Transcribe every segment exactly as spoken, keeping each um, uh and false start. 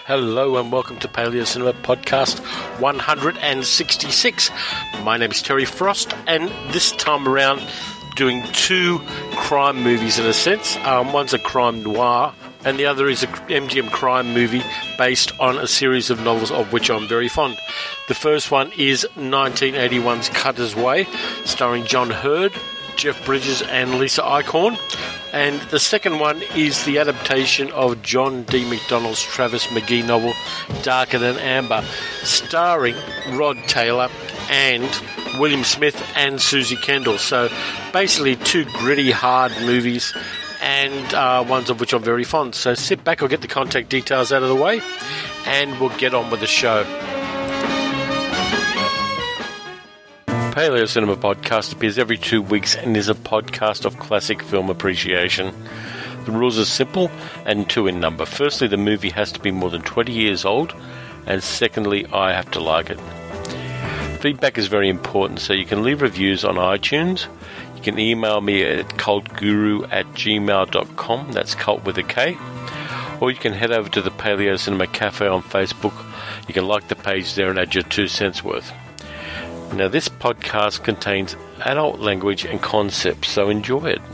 Hello and welcome to Paleo Cinema Podcast one hundred sixty-six. My name is Terry Frost, and this time around doing two crime movies in a sense. Um, one's a crime noir and the other is a M G M crime movie based on a series of novels of which I'm very fond. The first one is nineteen eighty-one's Cutter's Way, starring John Hurd, Jeff Bridges and Lisa Eichhorn. And the second one is the adaptation of John D. MacDonald's Travis McGee novel Darker Than Amber, starring Rod Taylor and William Smith and Susie Kendall. So basically two gritty, hard movies, and uh, ones of which I'm very fond. So sit back, I'll get the contact details out of the way, and we'll get on with the show. Paleo Cinema Podcast appears every two weeks and is a podcast of classic film appreciation. The rules are simple and two in number. Firstly, the movie has to be more than twenty years old, and secondly, I have to like it. Feedback is very important, so you can leave reviews on iTunes. You can email me at cultguru at gmail dot com, that's cult with a K, or you can head over to the Paleo Cinema Cafe on Facebook. You can like the page there and add your two cents worth. Now, this podcast contains adult language and concepts, so enjoy it.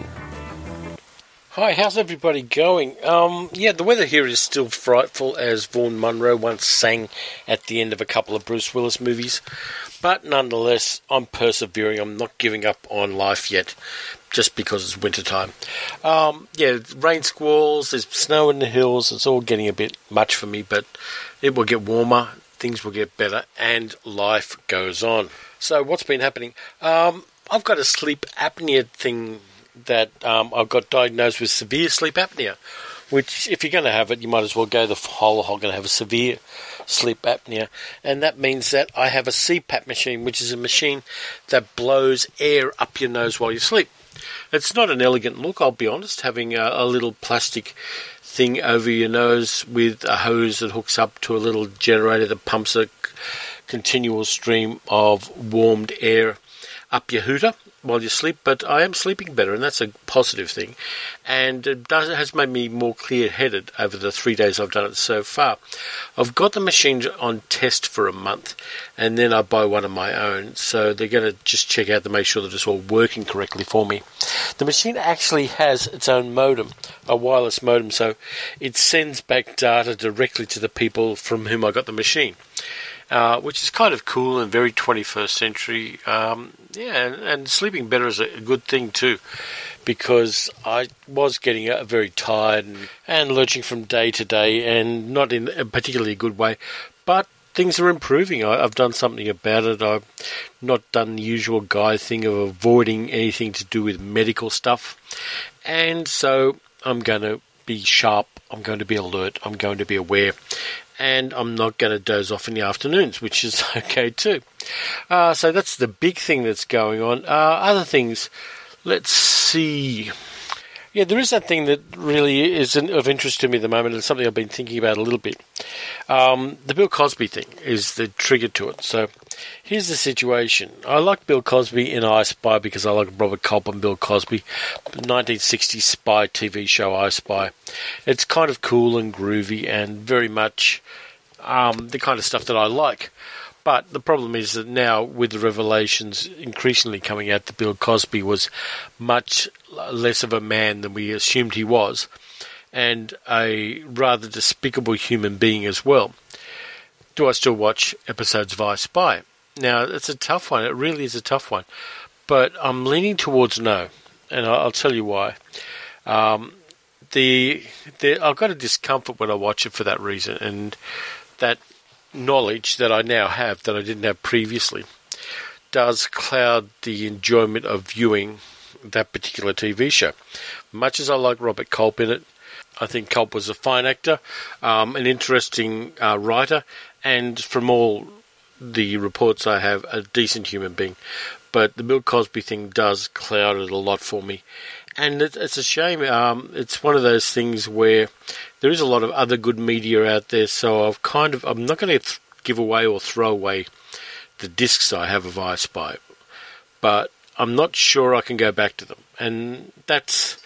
Hi, how's everybody going? Um, yeah, the weather here is still frightful, as Vaughan Monroe once sang at the end of a couple of Bruce Willis movies. But nonetheless, I'm persevering. I'm not giving up on life yet, just because it's wintertime. Um, yeah, rain squalls, there's snow in the hills. It's all getting a bit much for me, but it will get warmer. Things will get better, and life goes on. So what's been happening? Um, I've got a sleep apnea thing that um, I've got diagnosed with severe sleep apnea, which if you're going to have it, you might as well go the whole hog and have a severe sleep apnea. And that means that I have a C PAP machine, which is a machine that blows air up your nose while you sleep. It's not an elegant look, I'll be honest, having a, a little plastic thing over your nose with a hose that hooks up to a little generator that pumps a continual stream of warmed air up your hooter while you sleep. But I am sleeping better, and that's a positive thing. And it does, it has made me more clear-headed over the three days I've done it so far. I've got the machine on test for a month, and then I buy one of my own. So they're going to just check out to make sure that it's all working correctly for me. The machine actually has its own modem, a wireless modem, so it sends back data directly to the people from whom I got the machine. Uh, which is kind of cool and very twenty-first century. Um, yeah, and, and sleeping better is a good thing too, because I was getting uh, very tired and, and lurching from day to day, and not in a particularly good way. But things are improving. I, I've done something about it. I've not done the usual guy thing of avoiding anything to do with medical stuff. And so I'm going to be sharp. I'm going to be alert. I'm going to be aware. And I'm not going to doze off in the afternoons, which is okay too. Uh, so that's the big thing that's going on. Uh, other things, let's see. Yeah, there is that thing that really is of interest to me at the moment, and something I've been thinking about a little bit. Um, the Bill Cosby thing is the trigger to it. So here's the situation. I like Bill Cosby in I Spy because I like Robert Culp and Bill Cosby. nineteen sixties spy T V show I Spy. It's kind of cool and groovy and very much um, the kind of stuff that I like. But the problem is that now, with the revelations increasingly coming out, that Bill Cosby was much less of a man than we assumed he was, and a rather despicable human being as well. Do I still watch episodes of I Spy? Now, it's a tough one. It really is a tough one. But I'm leaning towards no, and I'll tell you why. Um, the, the I've got a discomfort when I watch it for that reason, and that knowledge that I now have that I didn't have previously does cloud the enjoyment of viewing that particular T V show. Much as I like Robert Culp in it, I think Culp was a fine actor, um, an interesting uh, writer, and from all the reports I have, a decent human being. But the Bill Cosby thing does cloud it a lot for me. And it, it's a shame. Um, it's one of those things where there is a lot of other good media out there, so I've kind of, I'm not going to th- give away or throw away the discs I have of I Spy, but I'm not sure I can go back to them. And that's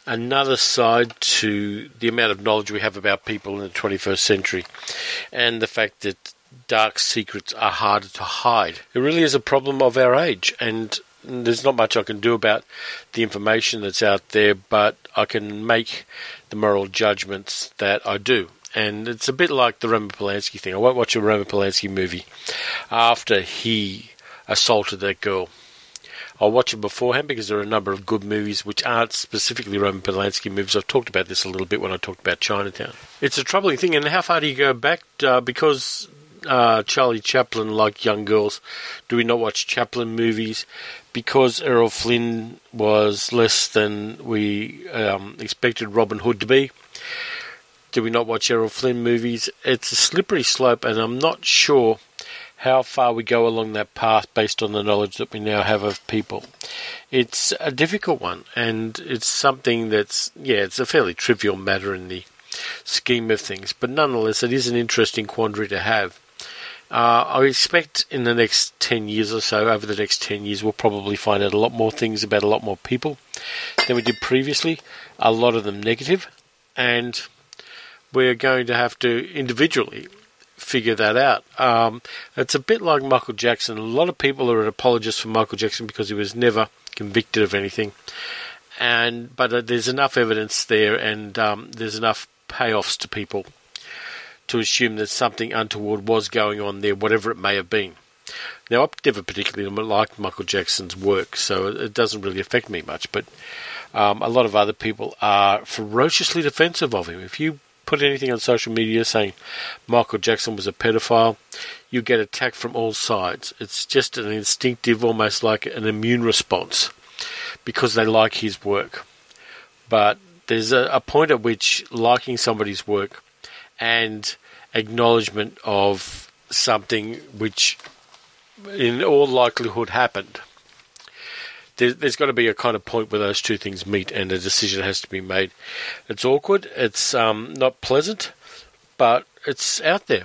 another side to the amount of knowledge we have about people in the twenty-first century, and the fact that dark secrets are harder to hide. It really is a problem of our age, and there's not much I can do about the information that's out there, but I can make the moral judgments that I do. And it's a bit like the Roman Polanski thing. I won't watch a Roman Polanski movie after he assaulted that girl. I'll watch it beforehand because there are a number of good movies which aren't specifically Roman Polanski movies. I've talked about this a little bit when I talked about Chinatown. It's a troubling thing, and how far do you go back? Uh, because uh, Charlie Chaplin liked young girls, do we not watch Chaplin movies? Because Errol Flynn was less than we um, expected Robin Hood to be, do we not watch Errol Flynn movies? It's a slippery slope, and I'm not sure how far we go along that path based on the knowledge that we now have of people. It's a difficult one, and it's something that's, yeah, it's a fairly trivial matter in the scheme of things, but nonetheless it is an interesting quandary to have. Uh, I expect in the next ten years or so, over the next ten years, we'll probably find out a lot more things about a lot more people than we did previously, a lot of them negative, and we're going to have to individually figure that out. Um, it's a bit like Michael Jackson. A lot of people are apologists for Michael Jackson because he was never convicted of anything, and but uh, there's enough evidence there, and um, there's enough payoffs to people to assume that something untoward was going on there, whatever it may have been. Now, I've never particularly liked Michael Jackson's work, so it doesn't really affect me much, but um, a lot of other people are ferociously defensive of him. If you put anything on social media saying Michael Jackson was a pedophile, you get attacked from all sides. It's just an instinctive, almost like an immune response, because they like his work. But there's a, a point at which liking somebody's work and acknowledgement of something which in all likelihood happened, there, there's got to be a kind of point where those two things meet and a decision has to be made. It's awkward, it's um, not pleasant, but it's out there.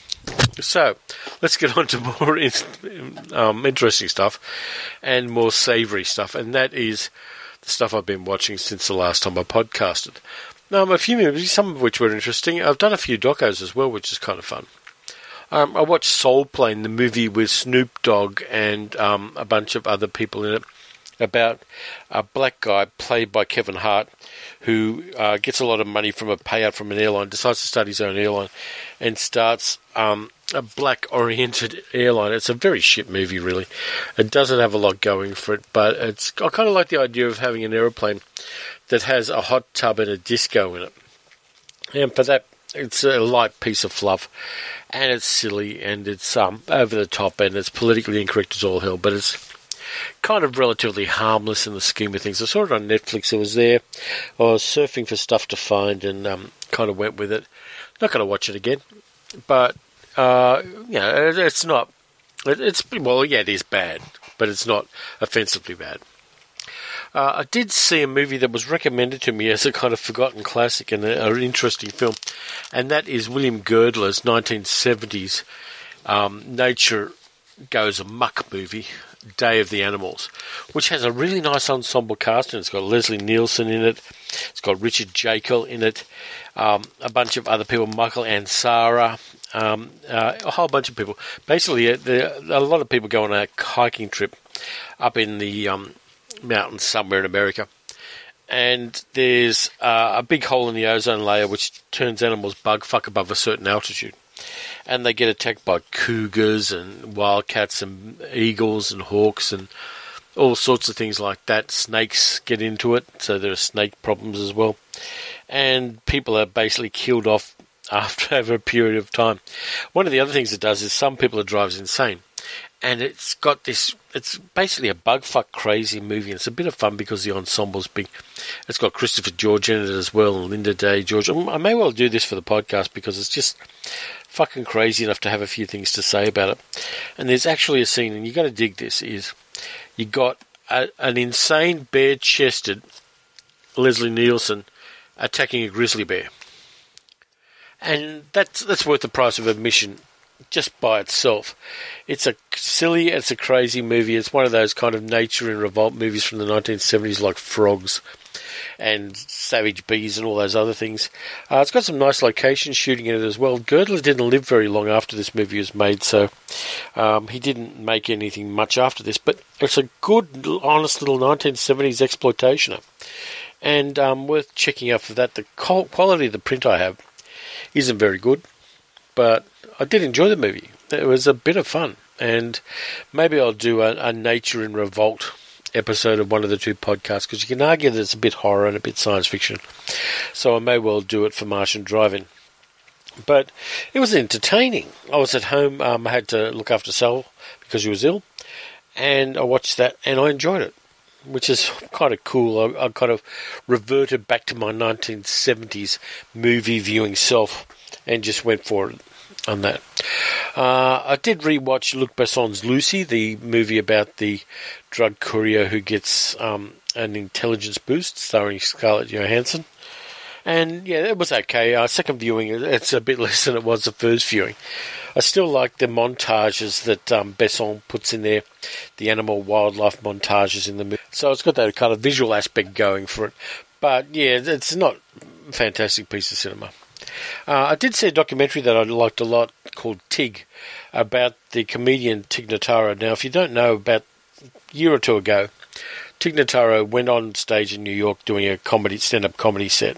So, let's get on to more in, um, interesting stuff and more savoury stuff, and that is the stuff I've been watching since the last time I podcasted. Um, a few movies, some of which were interesting. I've done a few docos as well, which is kind of fun. Um, I watched Soul Plane, the movie with Snoop Dogg and um, a bunch of other people in it, about a black guy played by Kevin Hart who uh, gets a lot of money from a payout from an airline, decides to start his own airline, and starts um, a black-oriented airline. It's a very shit movie, really. It doesn't have a lot going for it, but it's I kind of like the idea of having an aeroplane that has a hot tub and a disco in it. And for that, it's a light piece of fluff, and it's silly, and it's um, over the top, and it's politically incorrect as all hell, but it's kind of relatively harmless in the scheme of things. I saw it on Netflix. It was there. I was surfing for stuff to find and um, kind of went with it. Not going to watch it again, but uh, you know, it's not. It's well, yeah, it is bad, but it's not offensively bad. Uh, I did see a movie that was recommended to me as a kind of forgotten classic and an interesting film, and that is William Girdler's nineteen seventies um, Nature Goes Amok movie, Day of the Animals, which has a really nice ensemble cast, and it's got Leslie Nielsen in it, it's got Richard Jekyll in it, um, a bunch of other people, Michael Ansara, um, uh, a whole bunch of people. Basically, uh, there, a lot of people go on a hiking trip up in the um, mountains somewhere in America, and there's uh, a big hole in the ozone layer which turns animals bug fuck above a certain altitude. And they get attacked by cougars and wildcats and eagles and hawks and all sorts of things like that. Snakes get into it, so there are snake problems as well. And people are basically killed off after over a period of time. One of the other things it does is some people it drives insane. And it's got this, it's basically a bugfuck crazy movie. And it's a bit of fun because the ensemble's big. It's got Christopher George in it as well, and Linda Day George. I may well do this for the podcast because it's just fucking crazy enough to have a few things to say about it. And there's actually a scene, and you got to dig this, is you got a, an insane bare-chested Leslie Nielsen attacking a grizzly bear. And that's that's worth the price of admission just by itself. It's a silly, it's a crazy movie. It's one of those kind of nature in revolt movies from the nineteen seventies, like Frogs and Savage Bees and all those other things. Uh, it's got some nice location shooting in it as well. Girdler didn't live very long after this movie was made, so um, he didn't make anything much after this. But it's a good, honest little nineteen seventies exploitationer. And um, worth checking out for that. The quality of the print I have isn't very good, but I did enjoy the movie. It was a bit of fun. And maybe I'll do a, a Nature in Revolt episode of one of the two podcasts, because you can argue that it's a bit horror and a bit science fiction. So I may well do it for Martian Drive-In. But it was entertaining. I was at home. Um, I had to look after Sal because she was ill. And I watched that and I enjoyed it, which is kind of cool. I, I kind of reverted back to my nineteen seventies movie viewing self and just went for it on that. Uh, I did rewatch Luc Besson's Lucy, the movie about the drug courier who gets um, an intelligence boost, starring Scarlett Johansson. And yeah, it was okay. Uh, second viewing, it's a bit less than it was the first viewing. I still like the montages that um, Besson puts in there, the animal wildlife montages in the movie. So it's got that kind of visual aspect going for it. But yeah, it's not a fantastic piece of cinema. Uh, I did see a documentary that I liked a lot called Tig, about the comedian Tig Notaro. Now, if you don't know, about a year or two ago, Tig Notaro went on stage in New York doing a comedy stand-up comedy set.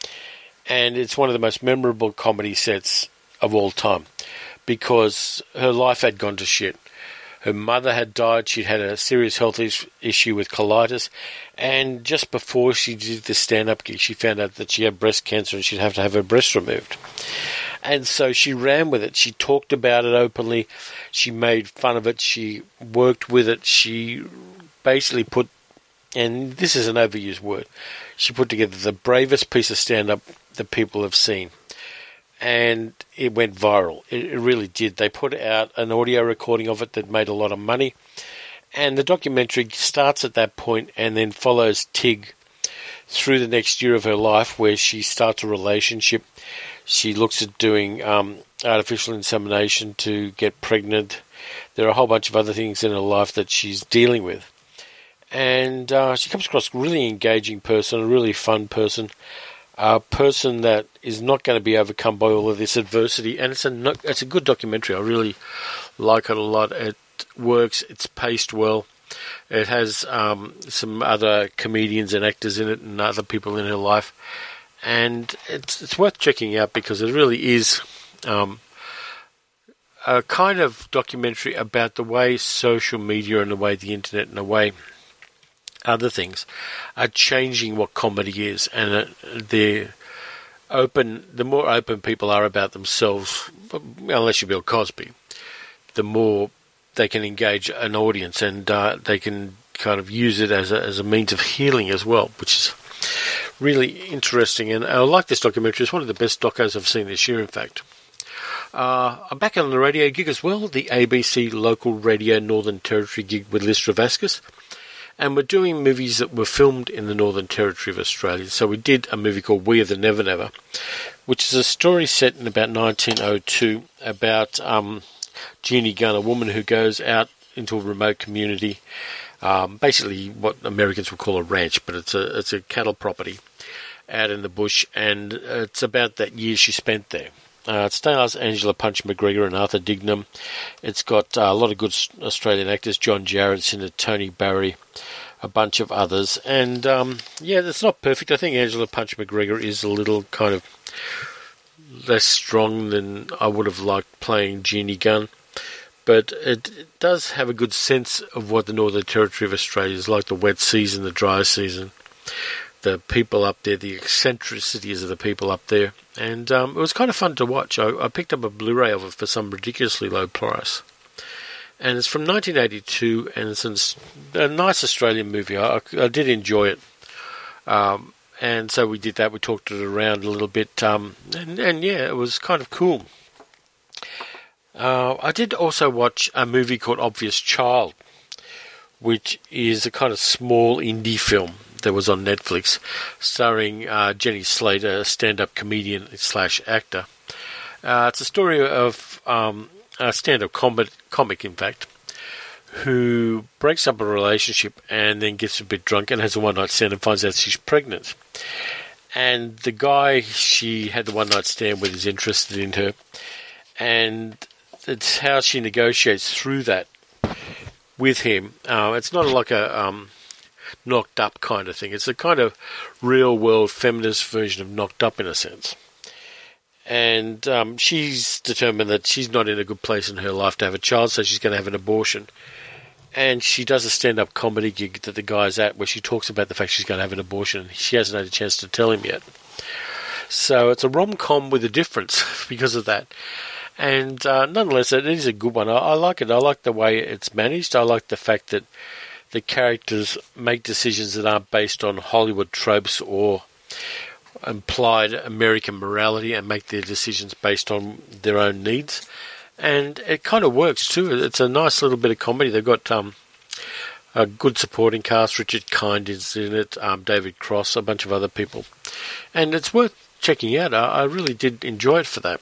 And it's one of the most memorable comedy sets of all time, because her life had gone to shit. Her mother had died. She'd had a serious health is- issue with colitis. And just before she did the stand-up gig, she found out that she had breast cancer and she'd have to have her breast removed. And so she ran with it. She talked about it openly. She made fun of it. She worked with it. She basically put, and this is an overused word, she put together the bravest piece of stand-up that people have seen. And it went viral. It, it really did. They put out an audio recording of it that made a lot of money. And the documentary starts at that point and then follows Tig through the next year of her life, where she starts a relationship. She looks at doing um, artificial insemination to get pregnant. There are a whole bunch of other things in her life that she's dealing with. And uh, she comes across a really engaging person, a really fun person, a person that is not going to be overcome by all of this adversity. And it's a, it's a good documentary. I really like it a lot. It works. It's paced well. It has um, some other comedians and actors in it and other people in her life. And it's it's worth checking out, because it really is um, a kind of documentary about the way social media and the way the internet and the way other things are changing what comedy is. And uh, they're open, the more open people are about themselves, unless you're Bill Cosby, the more they can engage an audience, and uh, they can kind of use it as a, as a means of healing as well, which is really interesting. And I like this documentary. It's one of the best docos I've seen this year, in fact. Uh, I'm back on the radio gig as well, the A B C local radio Northern Territory gig with Liz Travascus. And we're doing movies that were filmed in the Northern Territory of Australia. So we did a movie called We Are the Never Never, which is a story set in about nineteen oh two about um, Jeannie Gunn, a woman who goes out into a remote community, um, basically what Americans would call a ranch, but it's a it's a cattle property out in the bush, and it's about that year she spent there. Uh, it stars Angela Punch McGregor and Arthur Dignam. It's got uh, a lot of good Australian actors, John Jarrett's in it, Tony Barry, a bunch of others. And, um, yeah, it's not perfect. I think Angela Punch McGregor is a little kind of less strong than I would have liked playing Jeannie Gunn. But it, it does have a good sense of what the Northern Territory of Australia is like, the wet season, the dry season, the people up there, the eccentricities of the people up there. And um, it was kind of fun to watch. I, I picked up a Blu-ray of it for some ridiculously low price. And it's from nineteen eighty-two, and it's a nice Australian movie. I, I did enjoy it. Um, and so we did that. We talked it around a little bit. Um, and, and, yeah, it was kind of cool. Uh, I did also watch a movie called Obvious Child, which is a kind of small indie film that was on Netflix, starring uh, Jenny Slater, a stand-up comedian slash actor. Uh, it's a story of um, a stand-up comic, comic, in fact, who breaks up a relationship and then gets a bit drunk and has a one-night stand and finds out she's pregnant. And the guy she had the one-night stand with is interested in her. And it's how she negotiates through that with him. Uh, it's not like a um, Knocked Up kind of thing. It's a kind of real-world feminist version of Knocked Up in a sense. And um, she's determined that she's not in a good place in her life to have a child, so she's going to have an abortion. And she does a stand-up comedy gig that the guy's at where she talks about the fact she's going to have an abortion. She hasn't had a chance to tell him yet. So it's a rom-com with a difference because of that. And uh, nonetheless, it is a good one. I, I like it. I like the way it's managed. I like the fact that the characters make decisions that aren't based on Hollywood tropes or implied American morality and make their decisions based on their own needs. And it kind of works too. It's a nice little bit of comedy. They've got um, a good supporting cast. Richard Kind is in it, um, David Cross, a bunch of other people. And it's worth checking out. I, I really did enjoy it for that.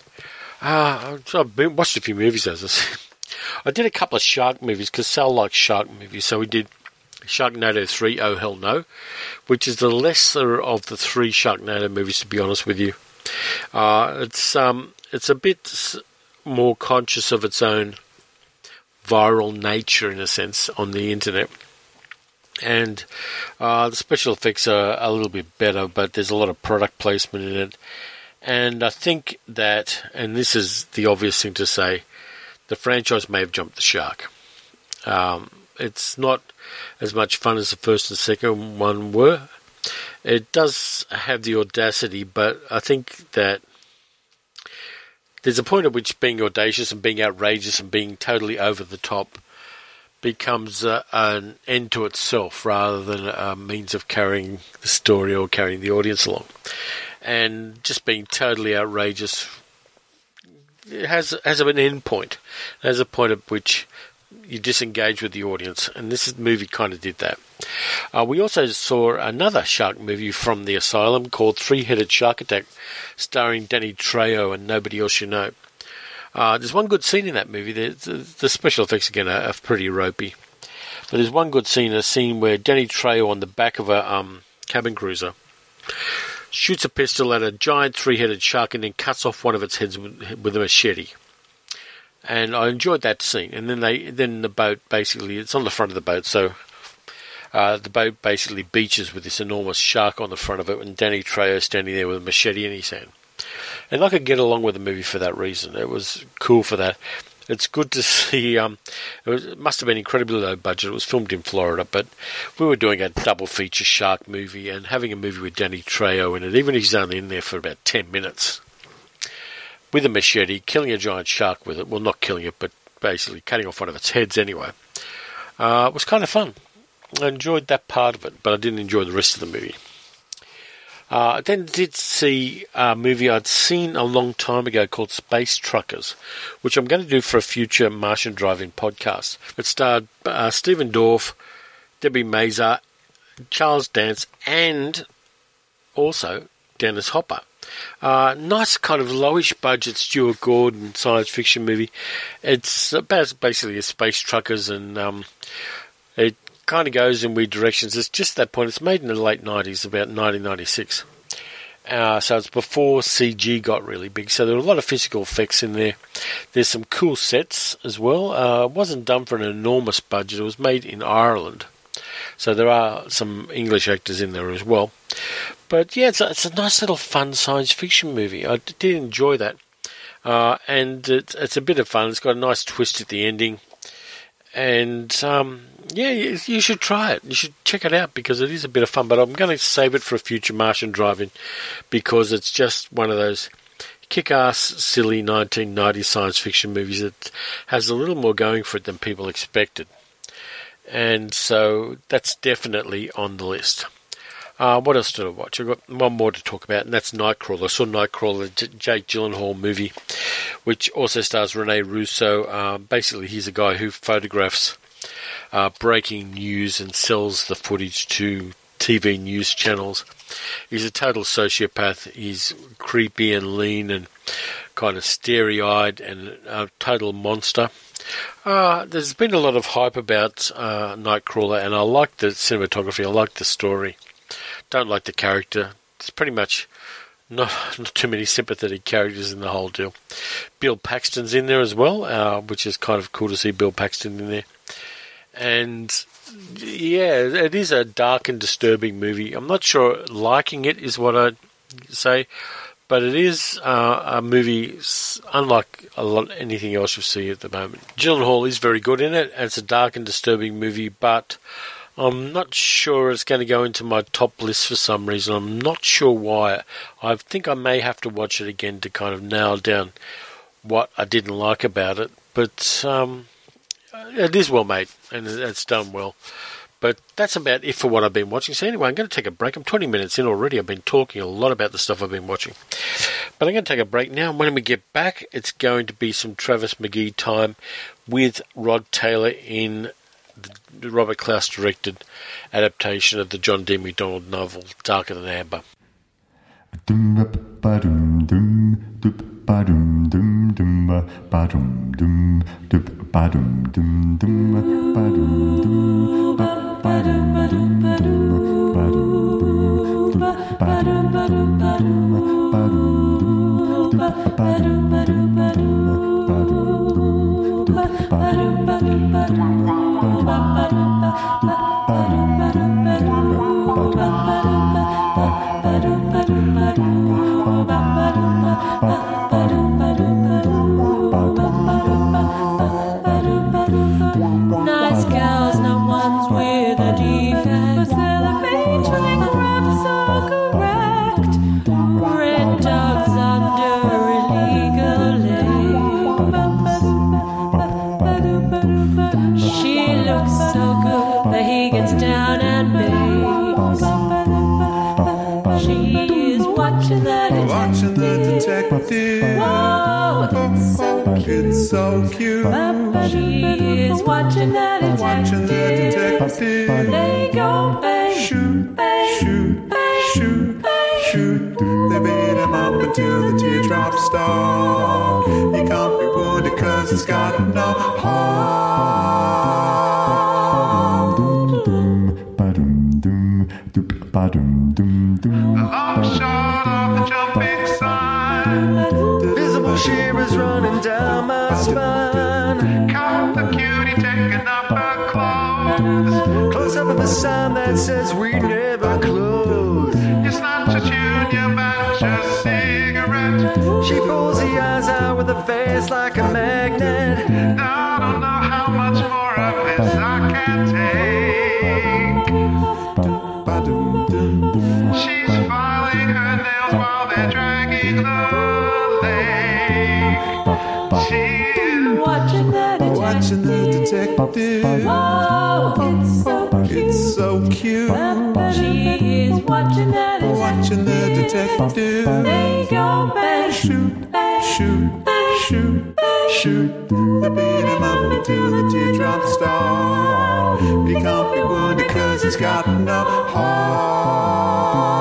Uh, so I've been, watched a few movies, as I said. I did a couple of shark movies because Sal likes shark movies. So we did Sharknado three, Oh Hell No, which is the lesser of the three Sharknado movies, to be honest with you. Uh, it's um, it's a bit more conscious of its own viral nature, in a sense, on the internet. And uh, the special effects are a little bit better, but there's a lot of product placement in it. And I think that, and this is the obvious thing to say, the franchise may have jumped the shark. Um, it's not as much fun as the first and second one were. It does have the audacity, but I think that there's a point at which being audacious and being outrageous and being totally over the top becomes uh, an end to itself rather than a means of carrying the story or carrying the audience along. And just being totally outrageous has has an end point. There's a point at which you disengage with the audience, and this movie kind of did that. Uh, we also saw another shark movie from the Asylum called Three-Headed Shark Attack, starring Danny Trejo and nobody else you know. Uh, there's one good scene in that movie. The, the, the special effects, again, are, are pretty ropey. But there's one good scene, a scene where Danny Trejo on the back of a um, cabin cruiser shoots a pistol at a giant three-headed shark and then cuts off one of its heads with, with a machete. And I enjoyed that scene. And then they, then the boat basically, it's on the front of the boat, so uh, the boat basically beaches with this enormous shark on the front of it, and Danny Trejo standing there with a machete in his hand. And I could get along with the movie for that reason. It was cool for that. It's good to see. Um, it, was, it must have been incredibly low budget. It was filmed in Florida, but we were doing a double feature shark movie and having a movie with Danny Trejo in it, even if he's only in there for about ten minutes, with a machete, killing a giant shark with it. Well, not killing it, but basically cutting off one of its heads anyway. Uh, it was kind of fun. I enjoyed that part of it, but I didn't enjoy the rest of the movie. Uh, I then did see a movie I'd seen a long time ago called Space Truckers, which I'm going to do for a future Martian Drive-In podcast. It starred uh, Stephen Dorff, Debbie Mazar, Charles Dance, and also Dennis Hopper. Uh, nice kind of lowish budget Stuart Gordon science fiction movie. It's about basically a space truckers, and um, it kind of goes in weird directions. It's just that point. It's made in the late nineties, about nineteen ninety-six. Uh, so it's before C G got really big. So there are a lot of physical effects in there. There's some cool sets as well. Uh, it wasn't done for an enormous budget. It was made in Ireland. So there are some English actors in there as well. But yeah, it's a, it's a nice little fun science fiction movie. I did enjoy that. Uh, and it, it's a bit of fun. It's got a nice twist at the ending. And um, yeah, you, you should try it. You should check it out because it is a bit of fun. But I'm going to save it for a future Martian Drive-In because it's just one of those kick-ass, silly nineteen nineties science fiction movies that has a little more going for it than people expected. And so that's definitely on the list. Uh, what else did I watch? I've got one more to talk about, and that's Nightcrawler. I saw Nightcrawler, the Jake Gyllenhaal movie, which also stars Rene Russo. Uh, basically, he's a guy who photographs uh, breaking news and sells the footage to T V news channels. He's a total sociopath. He's creepy and lean and kind of starry-eyed and a total monster. Uh, there's been a lot of hype about uh, Nightcrawler, and I like the cinematography, I like the story. Don't like the character. It's pretty much not, not too many sympathetic characters in the whole deal. Bill Paxton's in there as well, uh, which is kind of cool to see Bill Paxton in there. And yeah, it is a dark and disturbing movie. I'm not sure liking it is what I'd say, but it is uh, a movie unlike a lot anything else you see at the moment. Gyllenhaal is very good in it, and it's a dark and disturbing movie, but I'm not sure it's going to go into my top list for some reason. I'm not sure why. I think I may have to watch it again to kind of nail down what I didn't like about it, but um, it is well made, and it's done well. But that's about it for what I've been watching. So anyway, I'm going to take a break. I'm twenty minutes in already. I've been talking a lot about the stuff I've been watching. But I'm going to take a break now. When we get back, it's going to be some Travis McGee time with Rod Taylor in the Robert Clouse directed adaptation of the John D. MacDonald novel, Darker Than Amber. Nice girls, no one's with a defect. Celebrating around so correct. Red dogs under illegal lane. She looks so good that he gets down and begs. She's watching the detective. Watching the detective. Whoa, it's so cute. It's so cute. She is watching the detective. Watching the detective. They go bang, Shoot, bang, shoot, bang, shoot, bang. shoot. They beat him up until the teardrops start. He can't be wounded cause he's got no heart. I'm short of the jumping sign. Visible shivers running down my spine. Count the cutie taking off her clothes. Close up of a sign that says we never close. You snatch a junior match a cigarette. She pulls the eyes out with a face like a magnet. I don't know how much more of this I can take. She's filing her nails while they're dragging the lane. She's Watching the detective. watching the detective. Whoa, it's so cute. It's so cute. She is watching the detective. Watching the detective. They go bang, Shoot, bang, shoot, bang, shoot, bang. shoot. They beat him up until the teardrops start. He can't be wounded cause he's got no heart.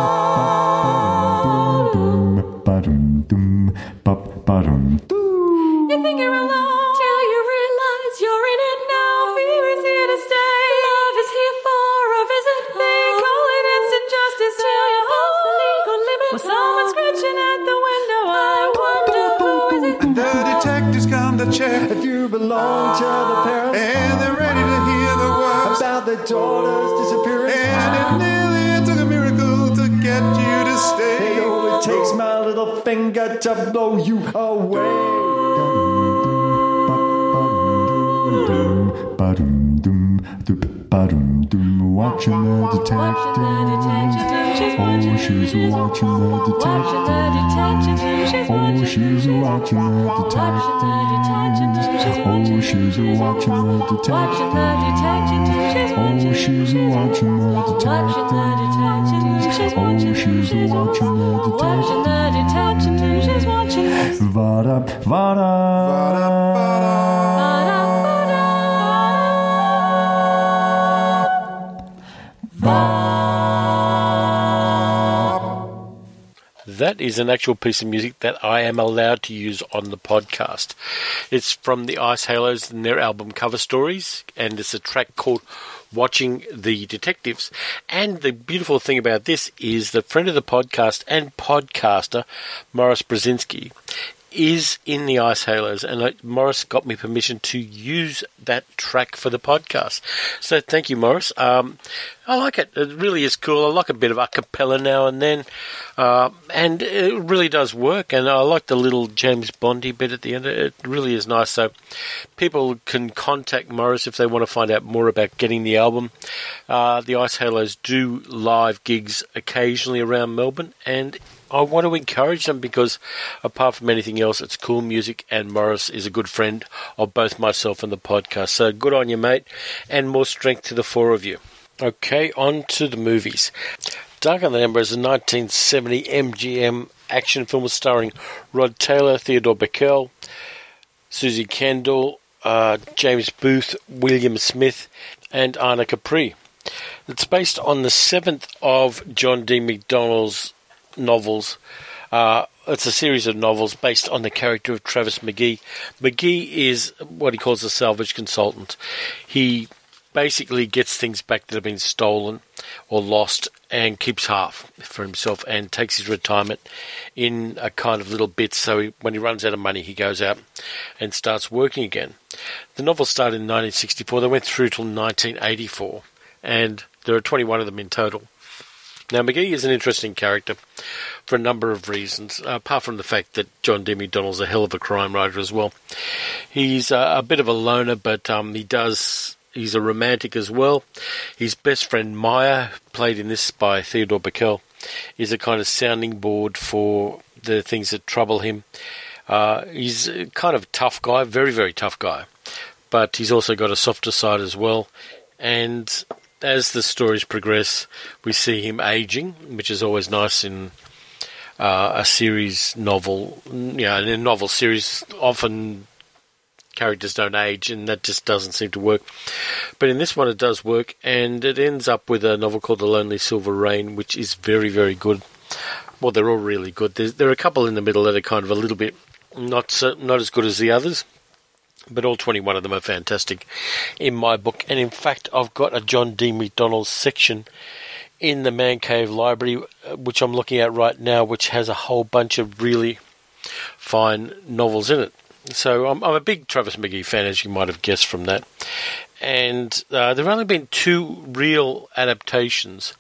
You think you're alone till you realize you're in it now. Fear is here to stay. Love is here for a visit. They call it instant justice till you pass the legal limit. With someone scratching at the window, I wonder who is it. The detectives come to check, If you belong to the parents and they're ready to hear the words. about their daughter's disappearance, And it nearly took a miracle to get you to it stay. only takes my little finger to blow you away. Watching the detective. Oh, she's watching the detective. Oh, she's watching the detective. Oh, she's watching the detective. Oh, she's watching the detective. Oh, she's watching the detective. Vada, vada. that is an actual piece of music that I am allowed to use on the podcast. It's from the Ice Halos and their album Cover Stories, and it's a track called Watching the Detectives. And the beautiful thing about this is that friend of the podcast and podcaster Morris Brzezinski is in the Ice Halos, and uh, Morris got me permission to use that track for the podcast. So thank you, Morris. Um, I like it. It really is cool. I like a bit of a cappella now and then, uh, and it really does work. And I like the little James Bondy bit at the end. It really is nice. So people can contact Morris if they want to find out more about getting the album. Uh, the Ice Halos do live gigs occasionally around Melbourne, and I want to encourage them because, apart from anything else, it's cool music, and Morris is a good friend of both myself and the podcast. So good on you, mate, and more strength to the four of you. Okay, on to the movies. Darker Than Amber is a nineteen seventy M G M action film starring Rod Taylor, Theodore Bickel, Susie Kendall, uh, James Booth, William Smith, and Anna Capri. It's based on the seventh of John D. MacDonald's novels. Uh, it's a series of novels based on the character of Travis McGee. McGee is what he calls a salvage consultant. He basically gets things back that have been stolen or lost and keeps half for himself and takes his retirement in a kind of little bits. So he, when he runs out of money, he goes out and starts working again. The novel started in nineteen sixty-four. They went through till nineteen eighty-four, and there are twenty-one of them in total. Now, McGee is an interesting character for a number of reasons, uh, apart from the fact that John D. MacDonald's a hell of a crime writer as well. He's uh, a bit of a loner, but um, he does. He's a romantic as well. His best friend Maya, played in this by Theodore Bickel, is a kind of sounding board for the things that trouble him. Uh, he's a kind of tough guy, very, very tough guy, but he's also got a softer side as well. And as the stories progress, we see him aging, which is always nice in uh, a series novel. You know, in a novel series, often characters don't age, and that just doesn't seem to work. But in this one, it does work, and it ends up with a novel called The Lonely Silver Rain, which is very, very good. Well, they're all really good. There's, there are a couple in the middle that are kind of a little bit not so, not as good as the others. But all twenty-one of them are fantastic in my book. And in fact, I've got a John D. MacDonald section in the Man Cave Library, which I'm looking at right now, which has a whole bunch of really fine novels in it. So I'm, I'm a big Travis McGee fan, as you might have guessed from that. And uh, there have only been two real adaptations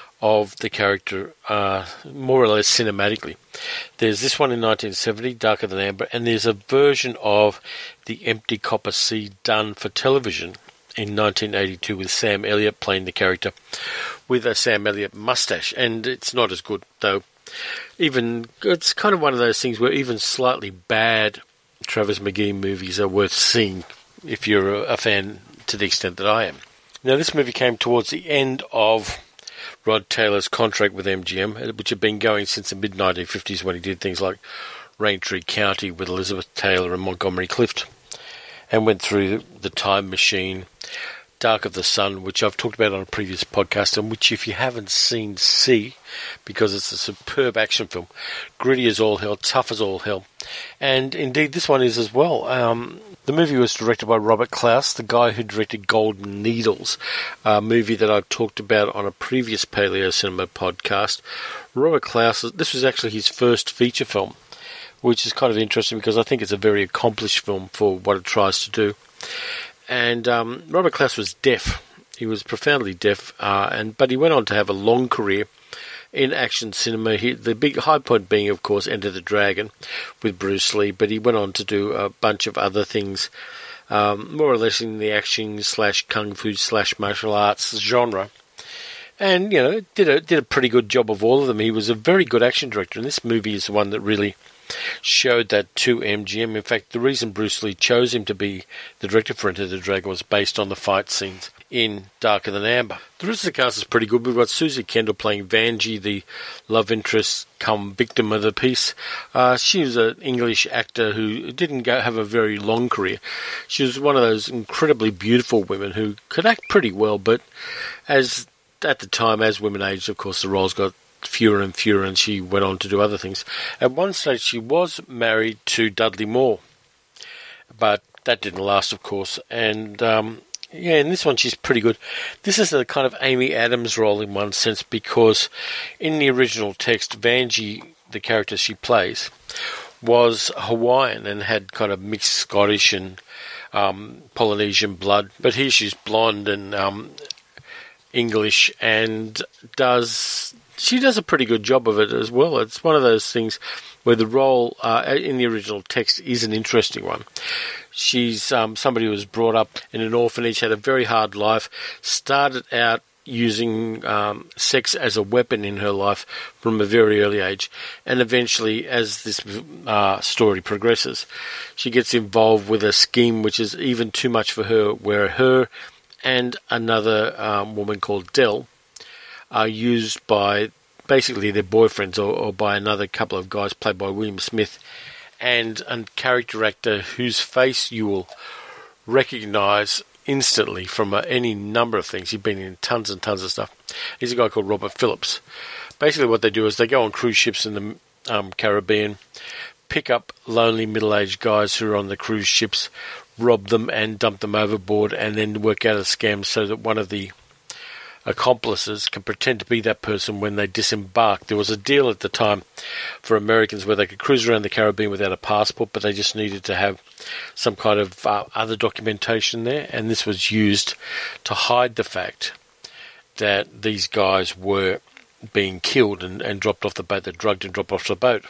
of the character, uh, more or less cinematically. There's this one in nineteen seventy, Darker Than Amber, and there's a version of The Empty Copper Sea done for television in nineteen eighty-two with Sam Elliott playing the character with a Sam Elliott mustache, and it's not as good, though. Even it's kind of one of those things where even slightly bad Travis McGee movies are worth seeing if you're a fan to the extent that I am. Now, this movie came towards the end of Rod Taylor's contract with M G M, which had been going since the mid nineteen fifties when he did things like Raintree County with Elizabeth Taylor and Montgomery Clift, and went through The Time Machine, Dark of the Sun, which I've talked about on a previous podcast, and which if you haven't seen, see, because it's a superb action film. Gritty as all hell, tough as all hell. And indeed, this one is as well. Um, the movie was directed by Robert Klaus, the guy who directed Golden Needles, a movie that I've talked about on a previous Paleo Cinema podcast. Robert Klaus, this was actually his first feature film, which is kind of interesting because I think it's a very accomplished film for what it tries to do. And um, Robert Klaus was deaf. He was profoundly deaf, uh, and but he went on to have a long career in action cinema. He, the big high point being, of course, Enter the Dragon with Bruce Lee, but he went on to do a bunch of other things, um, more or less in the action slash kung fu slash martial arts genre. And, you know, did a, did a pretty good job of all of them. He was a very good action director, and this movie is the one that really showed that to M G M. In fact, the reason Bruce Lee chose him to be the director for Enter the Dragon was based on the fight scenes in Darker Than Amber. The rest of the cast is pretty good. We've got Susie Kendall playing Vanjie, the love interest come victim of the piece. Uh, she was an English actor who didn't go, have a very long career. She was one of those incredibly beautiful women who could act pretty well, but as at the time, as women aged, of course, the roles got fewer and fewer, and she went on to do other things. At one stage, she was married to Dudley Moore, but that didn't last, of course. And um, yeah, in this one, she's pretty good. This is a kind of Amy Adams role in one sense, because in the original text, Vanjie, the character she plays, was Hawaiian and had kind of mixed Scottish and um, Polynesian blood. But here she's blonde and um, English, and does she does a pretty good job of it as well. It's one of those things where the role uh, in the original text is an interesting one. She's um, somebody who was brought up in an orphanage, had a very hard life, started out using um, sex as a weapon in her life from a very early age, and eventually, as this uh, story progresses, she gets involved with a scheme which is even too much for her, where her and another um, woman called Dell are used by basically their boyfriends, or, or by another couple of guys played by William Smith, and a character actor whose face you will recognise instantly from uh, any number of things. He's been in tons and tons of stuff. He's a guy called Robert Phillips. Basically what they do is they go on cruise ships in the um, Caribbean, pick up lonely middle-aged guys who are on the cruise ships, rob them and dump them overboard, and then work out a scam so that one of the accomplices can pretend to be that person when they disembark. There was a deal at the time for Americans where they could cruise around the Caribbean without a passport, but they just needed to have some kind of uh, other documentation there, and this was used to hide the fact that these guys were being killed and, and dropped off the boat. They're drugged and dropped off the boat.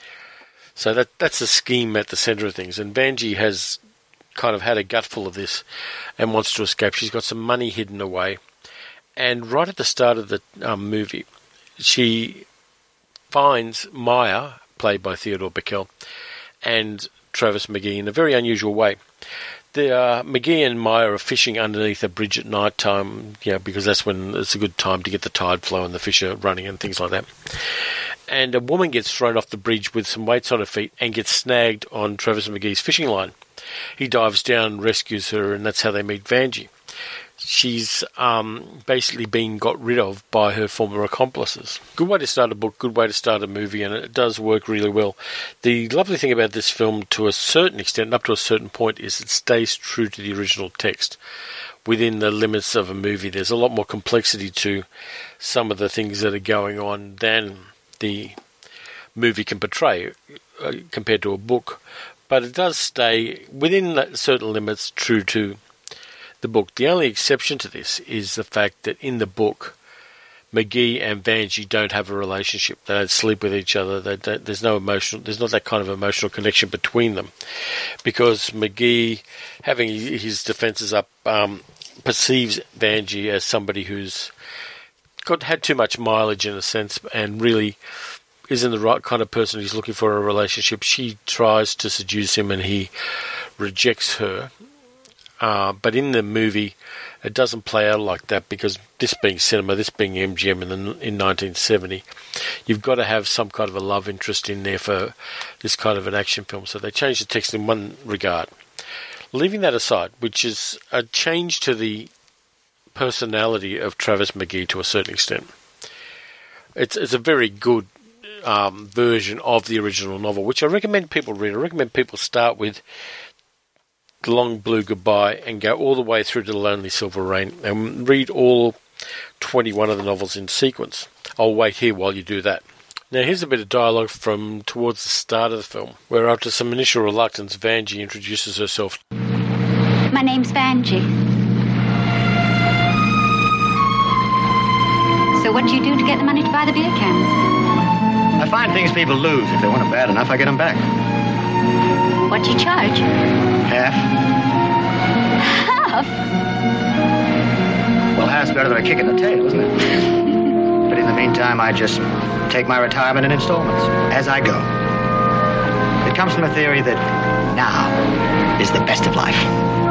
So that that's a scheme at the centre of things, and Vanjie has kind of had a gutful of this and wants to escape. She's got some money hidden away. And right at the start of the um, movie, she finds Maya, played by Theodore Bikel, and Travis McGee in a very unusual way. The, uh, McGee and Maya are fishing underneath a bridge at night time, you know, because that's when it's a good time to get the tide flow and the fish are running and things like that. And a woman gets thrown off the bridge with some weights on her feet and gets snagged on Travis McGee's fishing line. He dives down, rescues her, and that's how they meet Vanjie. She's um, basically been got rid of by her former accomplices. Good way to start a book, good way to start a movie, and it does work really well. The lovely thing about this film, to a certain extent, up to a certain point, is it stays true to the original text. Within the limits of a movie, there's a lot more complexity to some of the things that are going on than the movie can portray uh, compared to a book. But it does stay within certain limits true to the book. The only exception to this is the fact that in the book, McGee and Vanjie don't have a relationship. They don't sleep with each other. They don't, there's no emotional. There's not that kind of emotional connection between them, because McGee, having his defences up, um, perceives Vanjie as somebody who's got had too much mileage in a sense, and really isn't the right kind of person he's looking for a relationship. She tries to seduce him, and he rejects her. Uh, but in the movie, it doesn't play out like that, because this being cinema, this being M G M in, the, in nineteen seventy, you've got to have some kind of a love interest in there for this kind of an action film. So they changed the text in one regard. Leaving that aside, which is a change to the personality of Travis McGee to a certain extent, it's, it's a very good um, version of the original novel, which I recommend people read. I recommend people start with The Long Blue Goodbye and go all the way through to The Lonely Silver Rain and read all twenty-one of the novels in sequence. I'll wait here while you do that. Now here's a bit of dialogue from towards the start of the film, where after some initial reluctance, Vanjie introduces herself. My name's Vanjie. So what do you do to get the money to buy the beer cans? I find things people lose. If they want them bad enough, I get them back. What do you charge? Half. Half? Well, half's better than a kick in the tail, isn't it? But in the meantime, I just take my retirement in installments, as I go. It comes from a theory that now is the best of life.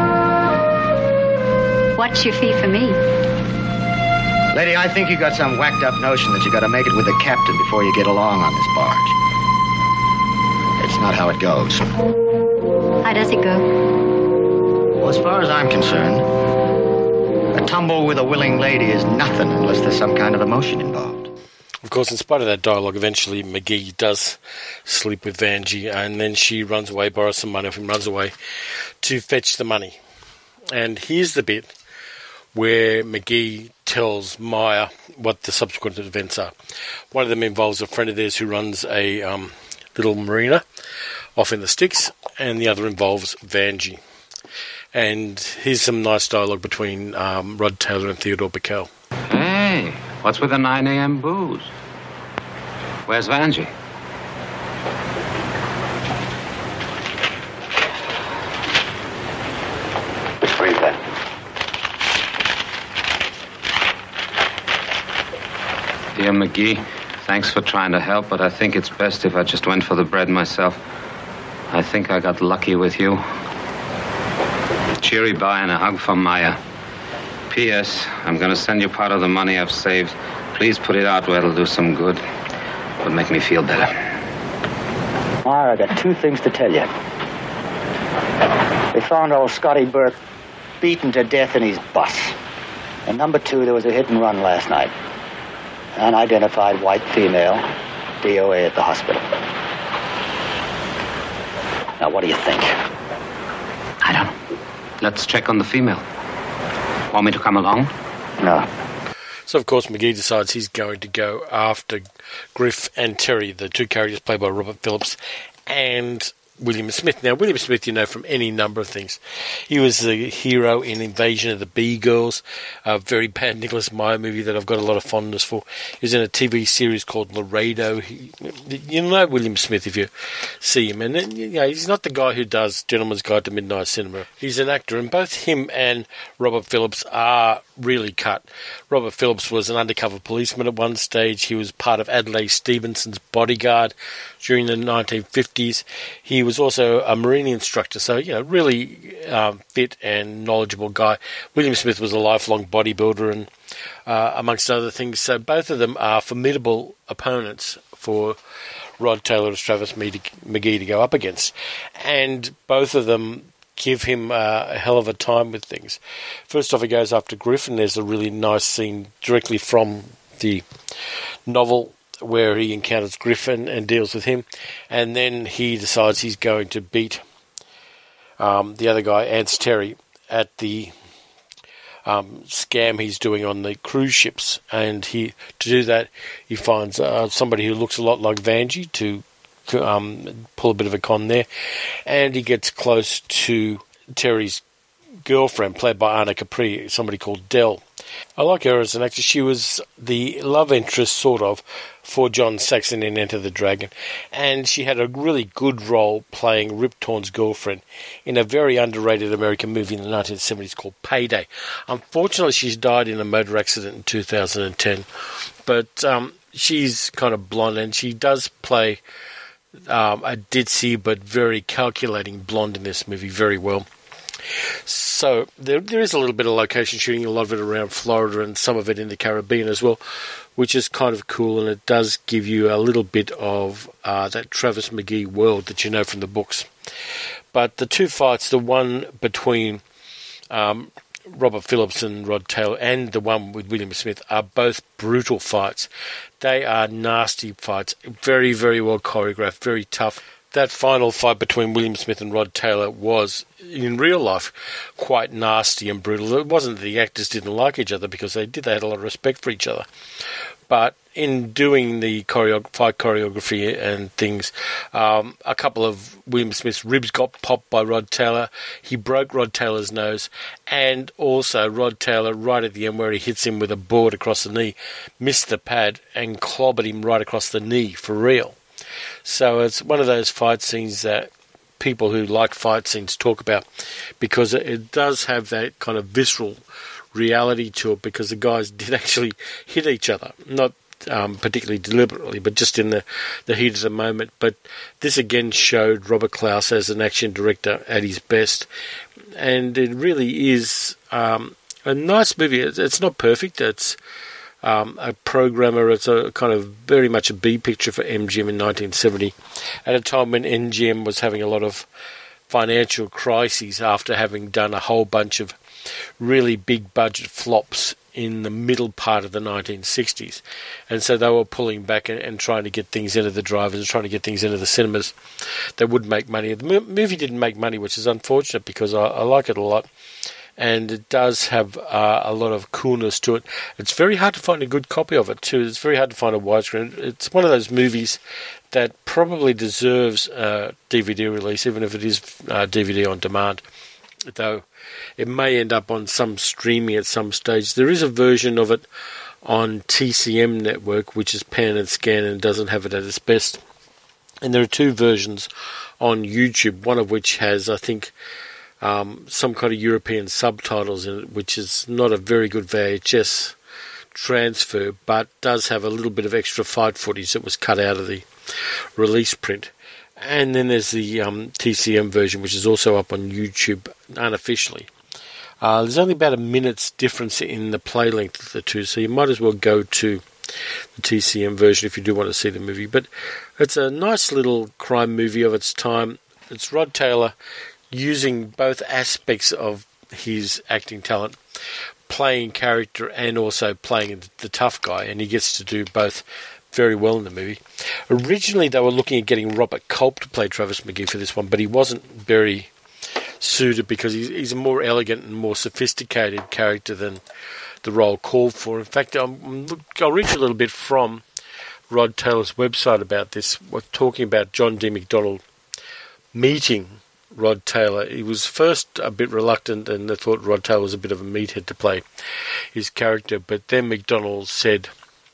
What's your fee for me? Lady, I think you got some whacked up notion that you got to make it with the captain before you get along on this barge. It's not how it goes. How does it go? Well, as far as I'm concerned, a tumble with a willing lady is nothing unless there's some kind of emotion involved. Of course, in spite of that dialogue, eventually McGee does sleep with Vanjie, and then she runs away, borrows some money off him, runs away to fetch the money. And here's the bit where McGee tells Maya what the subsequent events are. One of them involves a friend of theirs who runs a um, little marina off in the sticks, and the other involves Vanjie. And here's some nice dialogue between um, Rod Taylor and Theodore Bikel. Hey, what's with the nine a.m. booze? Where's Vanjie? Read that. Dear McGee, thanks for trying to help, but I think it's best if I just went for the bread myself. I think I got lucky with you. Cheery bye and a hug from Maya. P S. I'm going to send you part of the money I've saved. Please put it out where it'll do some good. It'll make me feel better. Maya, I got two things to tell you. They found old Scotty Burke beaten to death in his bus. And number two, there was a hit and run last night. Unidentified white female, D O A at the hospital. Now, what do you think? I don't know. Let's check on the female. Want me to come along? No. So, of course, McGee decides he's going to go after Griff and Terry, the two characters played by Robert Phillips and William Smith. Now, William Smith, you know from any number of things. He was the hero in Invasion of the Bee Girls, a very bad Nicholas Meyer movie that I've got a lot of fondness for. He was in a T V series called Laredo. He, you know William Smith if you see him. And you know, he's not the guy who does Gentleman's Guide to Midnight Cinema. He's an actor, and both him and Robert Phillips are really cut. Robert Phillips was an undercover policeman at one stage. He was part of Adlai Stevenson's bodyguard during the nineteen fifties. He was also a marine instructor, so, you know, really um, fit and knowledgeable guy. William Smith was a lifelong bodybuilder, and uh, amongst other things. So both of them are formidable opponents for Rod Taylor and Travis McGee to go up against. And both of them give him uh, a hell of a time with things. First off, he goes after Griffin. There's a really nice scene directly from the novel where he encounters Griffin and deals with him. And then he decides he's going to beat um, the other guy, Ance Terry, at the um, scam he's doing on the cruise ships. And he to do that, he finds uh, somebody who looks a lot like Vanjie to Um, pull a bit of a con there, and he gets close to Terry's girlfriend, played by Anna Capri, somebody called Dell. I like her as an actress. She was the love interest, sort of, for John Saxon in Enter the Dragon, and she had a really good role playing Rip Torn's girlfriend in a very underrated American movie in the nineteen seventies called Payday. Unfortunately, she's died in a motor accident in two thousand ten, but um, she's kind of blonde, and she does play Um, a ditzy but very calculating blonde in this movie very well. So there there is a little bit of location shooting, a lot of it around Florida and some of it in the Caribbean as well, which is kind of cool, and it does give you a little bit of uh, that Travis McGee world that you know from the books. But the two fights, the one between um, Robert Phillips and Rod Taylor and the one with William Smith, are both brutal fights. They are nasty fights, very, very well choreographed, very tough. That final fight between William Smith and Rod Taylor was, in real life, quite nasty and brutal. It wasn't that the actors didn't like each other, because they did. They had a lot of respect for each other. But in doing the choreo- fight choreography and things, um, a couple of William Smith's ribs got popped by Rod Taylor. He broke Rod Taylor's nose, and also Rod Taylor, right at the end where he hits him with a board across the knee, missed the pad and clobbered him right across the knee for real. So it's one of those fight scenes that people who like fight scenes talk about, because it does have that kind of visceral reality to it, because the guys did actually hit each other, not um, particularly deliberately, but just in the, the heat of the moment. But this again showed Robert Clouse as an action director at his best, and it really is um, a nice movie. It's, it's not perfect. It's um, a programmer. It's a kind of very much a B picture for M G M in nineteen seventy, at a time when M G M was having a lot of financial crises after having done a whole bunch of really big budget flops in the middle part of the nineteen sixties. And so they were pulling back and, and trying to get things into the drivers and trying to get things into the cinemas that would make money. The mo- movie didn't make money, which is unfortunate because I, I like it a lot. And it does have uh, a lot of coolness to it. It's very hard to find a good copy of it, too. It's very hard to find a widescreen. It's one of those movies that probably deserves a D V D release, even if it is uh, D V D on demand. Though it may end up on some streaming at some stage. There is a version of it on T C M network, which is pan and scan and doesn't have it at its best. And there are two versions on YouTube, one of which has, I think, um, some kind of European subtitles in it, which is not a very good V H S transfer, but does have a little bit of extra fight footage that was cut out of the release print. And then there's the um, T C M version, which is also up on YouTube unofficially. Uh, there's only about a minute's difference in the play length of the two, so you might as well go to the T C M version if you do want to see the movie. But it's a nice little crime movie of its time. It's Rod Taylor using both aspects of his acting talent, playing character and also playing the tough guy, and he gets to do both very well in the movie. Originally, they were looking at getting Robert Culp to play Travis McGee for this one, but he wasn't very suited because he's, he's a more elegant and more sophisticated character than the role called for. In fact, I'm, I'll read you a little bit from Rod Taylor's website about this. We're talking about John D. McDonald meeting Rod Taylor. He was first a bit reluctant and they thought Rod Taylor was a bit of a meathead to play his character, but then McDonald said,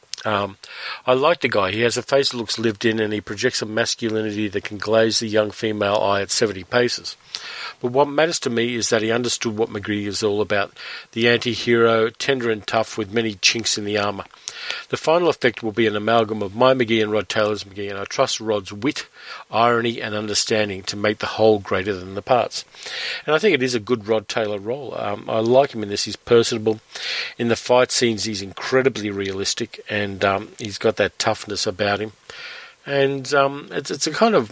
Um, I like the guy. He has a face that looks lived in and he projects a masculinity that can glaze the young female eye at seventy paces. But what matters to me is that he understood what McGee is all about. The anti-hero, tender and tough with many chinks in the armour. The final effect will be an amalgam of my McGee and Rod Taylor's McGee, and I trust Rod's wit, irony and understanding to make the whole greater than the parts. And I think it is a good Rod Taylor role. Um, I like him in this. He's personable. In the fight scenes, he's incredibly realistic, and um, he's got that toughness about him. And um, it's, it's a kind of,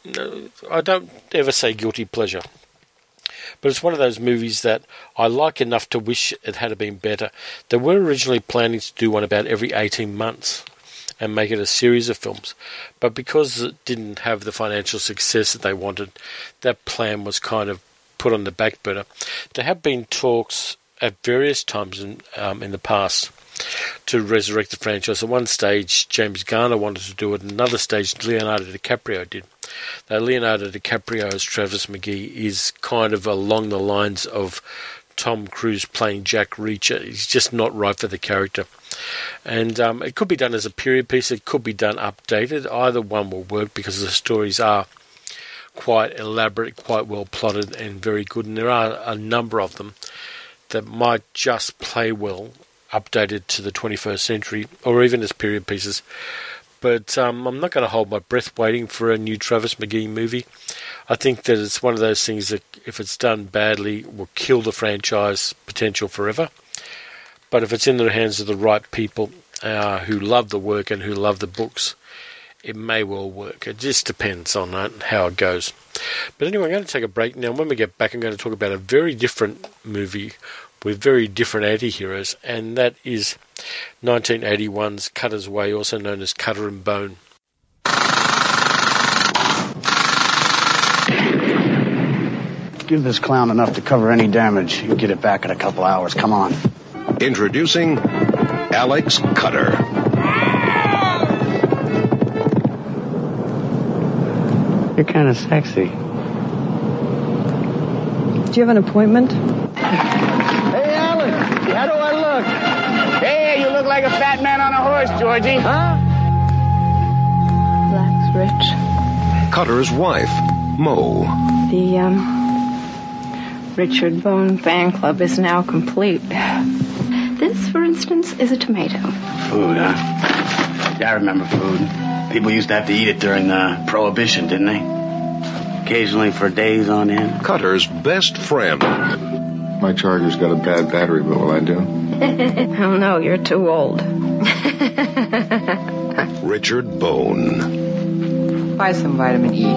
I don't ever say guilty pleasure, but it's one of those movies that I like enough to wish it had been better. They were originally planning to do one about every eighteen months and make it a series of films, but because it didn't have the financial success that they wanted, that plan was kind of put on the back burner. There have been talks at various times in, um, in the past to resurrect the franchise. At one stage, James Garner wanted to do it. At another stage, Leonardo DiCaprio did. Now, Leonardo DiCaprio's Travis McGee is kind of along the lines of Tom Cruise playing Jack Reacher. He's just not right for the character. And um, it could be done as a period piece. It could be done updated. Either one will work because the stories are quite elaborate, quite well plotted, and very good. And there are a number of them that might just play well updated to the twenty-first century or even as period pieces. But um, I'm not going to hold my breath waiting for a new Travis McGee movie. I think that it's one of those things that, if it's done badly, will kill the franchise potential forever. But if it's in the hands of the right people uh, who love the work and who love the books, it may well work. It just depends on uh, how it goes. But anyway, I'm going to take a break now. When we get back, I'm going to talk about a very different movie with very different anti-heroes, and that is nineteen eighty-one's Cutter's Way, also known as Cutter and Bone. Give this clown enough to cover any damage. You'll get it back in a couple hours. Come on. Introducing Alex Cutter. You're kind of sexy. Do you have an appointment? Hey, Alex, how do I look? Hey, you look like a fat man on a horse, Georgie. Huh? Black's rich. Cutter's wife, Mo. The, um, Richard Bone fan club is now complete. This, for instance, is a tomato. Food, huh? Yeah, I remember food. People used to have to eat it during uh, Prohibition, didn't they? Occasionally for days on end. Cutter's best friend. My Charger's got a bad battery. What will I do? Oh, no, you're too old. Richard Bone. Buy some vitamin E.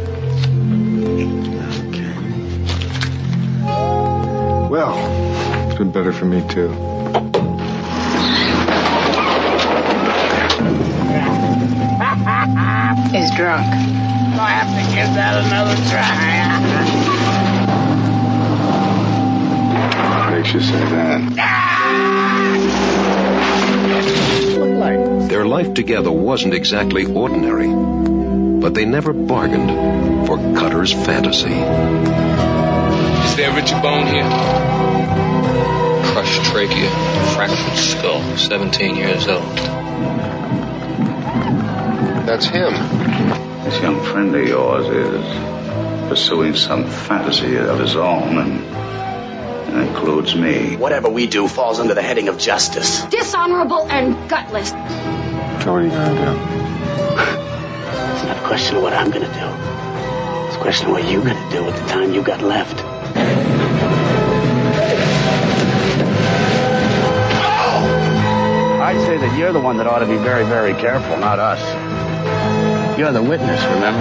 Okay. Well, been better for me, too. He's drunk. I have to give that another try. Makes you say that. Their life together wasn't exactly ordinary, but they never bargained for Cutter's fantasy. Is there Richard Bone here? Crushed trachea, fractured skull, seventeen years old. That's him. This young friend of yours is pursuing some fantasy of his own, and that includes me. Whatever we do falls under the heading of justice. Dishonorable and gutless. So what are you going to do? It's not a question of what I'm going to do. It's a question of what you're going to do with the time you got left. I'd say that you're the one that ought to be very, very careful, not us. You're the witness, remember?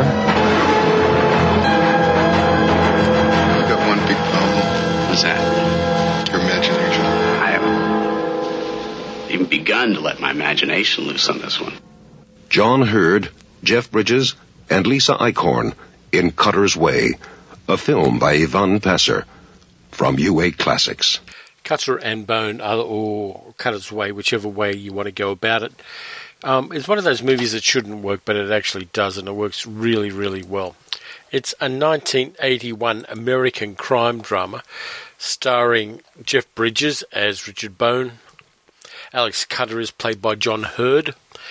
I've got one big problem. What's that? Your imagination. I haven't even begun to let my imagination loose on this one. John Hurd, Jeff Bridges, and Lisa Eichhorn in Cutter's Way, a film by Yvonne Passer from U A Classics. Cutter and Bone, or Cutter's Way, whichever way you want to go about it. Um, it's one of those movies that shouldn't work, but it actually does, and it works really, really well. It's a nineteen eighty-one American crime drama starring Jeff Bridges as Richard Bone. Alex Cutter is played by John Hurd.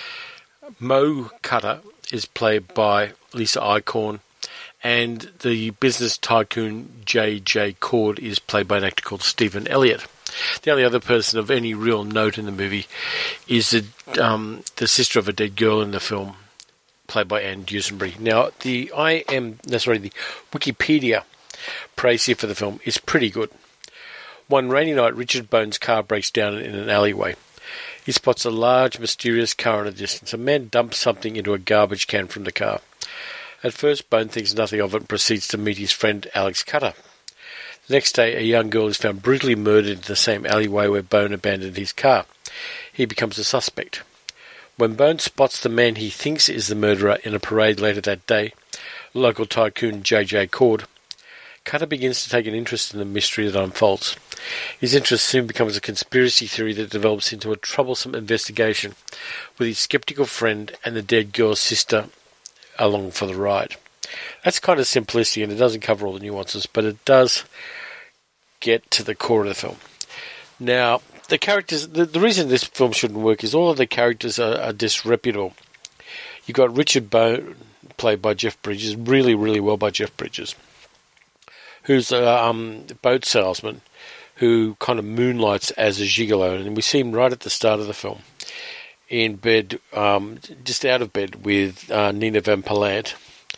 Mo Cutter is played by Lisa Eichhorn. And the business tycoon J J Cord is played by an actor called Stephen Elliott. The only other person of any real note in the movie is the, um, the sister of a dead girl in the film, played by Anne Dusenberry. Now, the I am no, sorry, the Wikipedia praise here for the film is pretty good. One rainy night, Richard Bone's car breaks down in an alleyway. He spots a large, mysterious car in the distance. A man dumps something into a garbage can from the car. At first, Bone thinks nothing of it and proceeds to meet his friend Alex Cutter. The next day, a young girl is found brutally murdered in the same alleyway where Bone abandoned his car. He becomes a suspect. When Bone spots the man he thinks is the murderer in a parade later that day, local tycoon J J Cord, Cutter begins to take an interest in the mystery that unfolds. His interest soon becomes a conspiracy theory that develops into a troublesome investigation, with his skeptical friend and the dead girl's sister along for the ride. That's kind of simplistic, and it doesn't cover all the nuances, but it does get to the core of the film. Now, the characters, the, the reason this film shouldn't work is all of the characters are, are disreputable. You've got Richard Bone, played by Jeff Bridges, really, really well by Jeff Bridges, who's a um, boat salesman who kind of moonlights as a gigolo, and we see him right at the start of the film in bed, um, just out of bed with uh, Nina Van Pallant,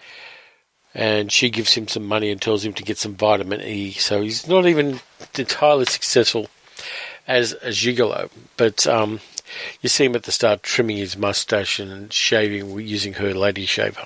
and she gives him some money and tells him to get some vitamin E, so he's not even entirely successful as a gigolo, but um, you see him at the start trimming his mustache and shaving using her lady shaver.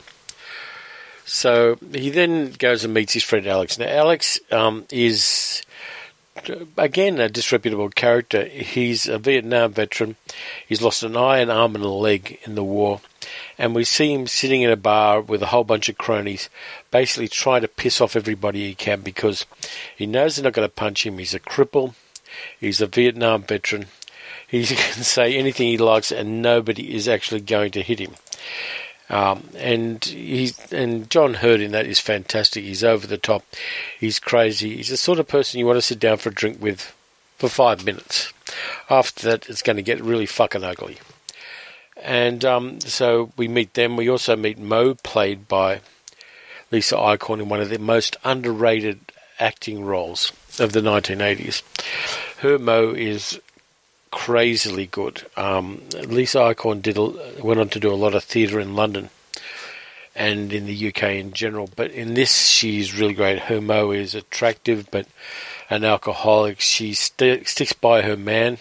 So he then goes and meets his friend Alex. Now Alex um, is, again, a disreputable character. He's a Vietnam veteran. He's lost an eye, an arm and a leg in the war. And we see him sitting in a bar with a whole bunch of cronies, basically trying to piss off everybody he can because he knows they're not going to punch him. He's a cripple. He's a Vietnam veteran. He can say anything he likes and nobody is actually going to hit him. Um, and he's, and John Hurd in that is fantastic. He's over the top. He's crazy. He's the sort of person you want to sit down for a drink with for five minutes. After that, it's going to get really fucking ugly. And um, so we meet them. We also meet Mo, played by Lisa Eichhorn, in one of the most underrated acting roles of the nineteen eighties. Her Mo is crazily good. Um, Lisa Eichhorn did a, went on to do a lot of theatre in London and in the U K in general, but in this she's really great. Her Mo is attractive but an alcoholic. She st- sticks by her man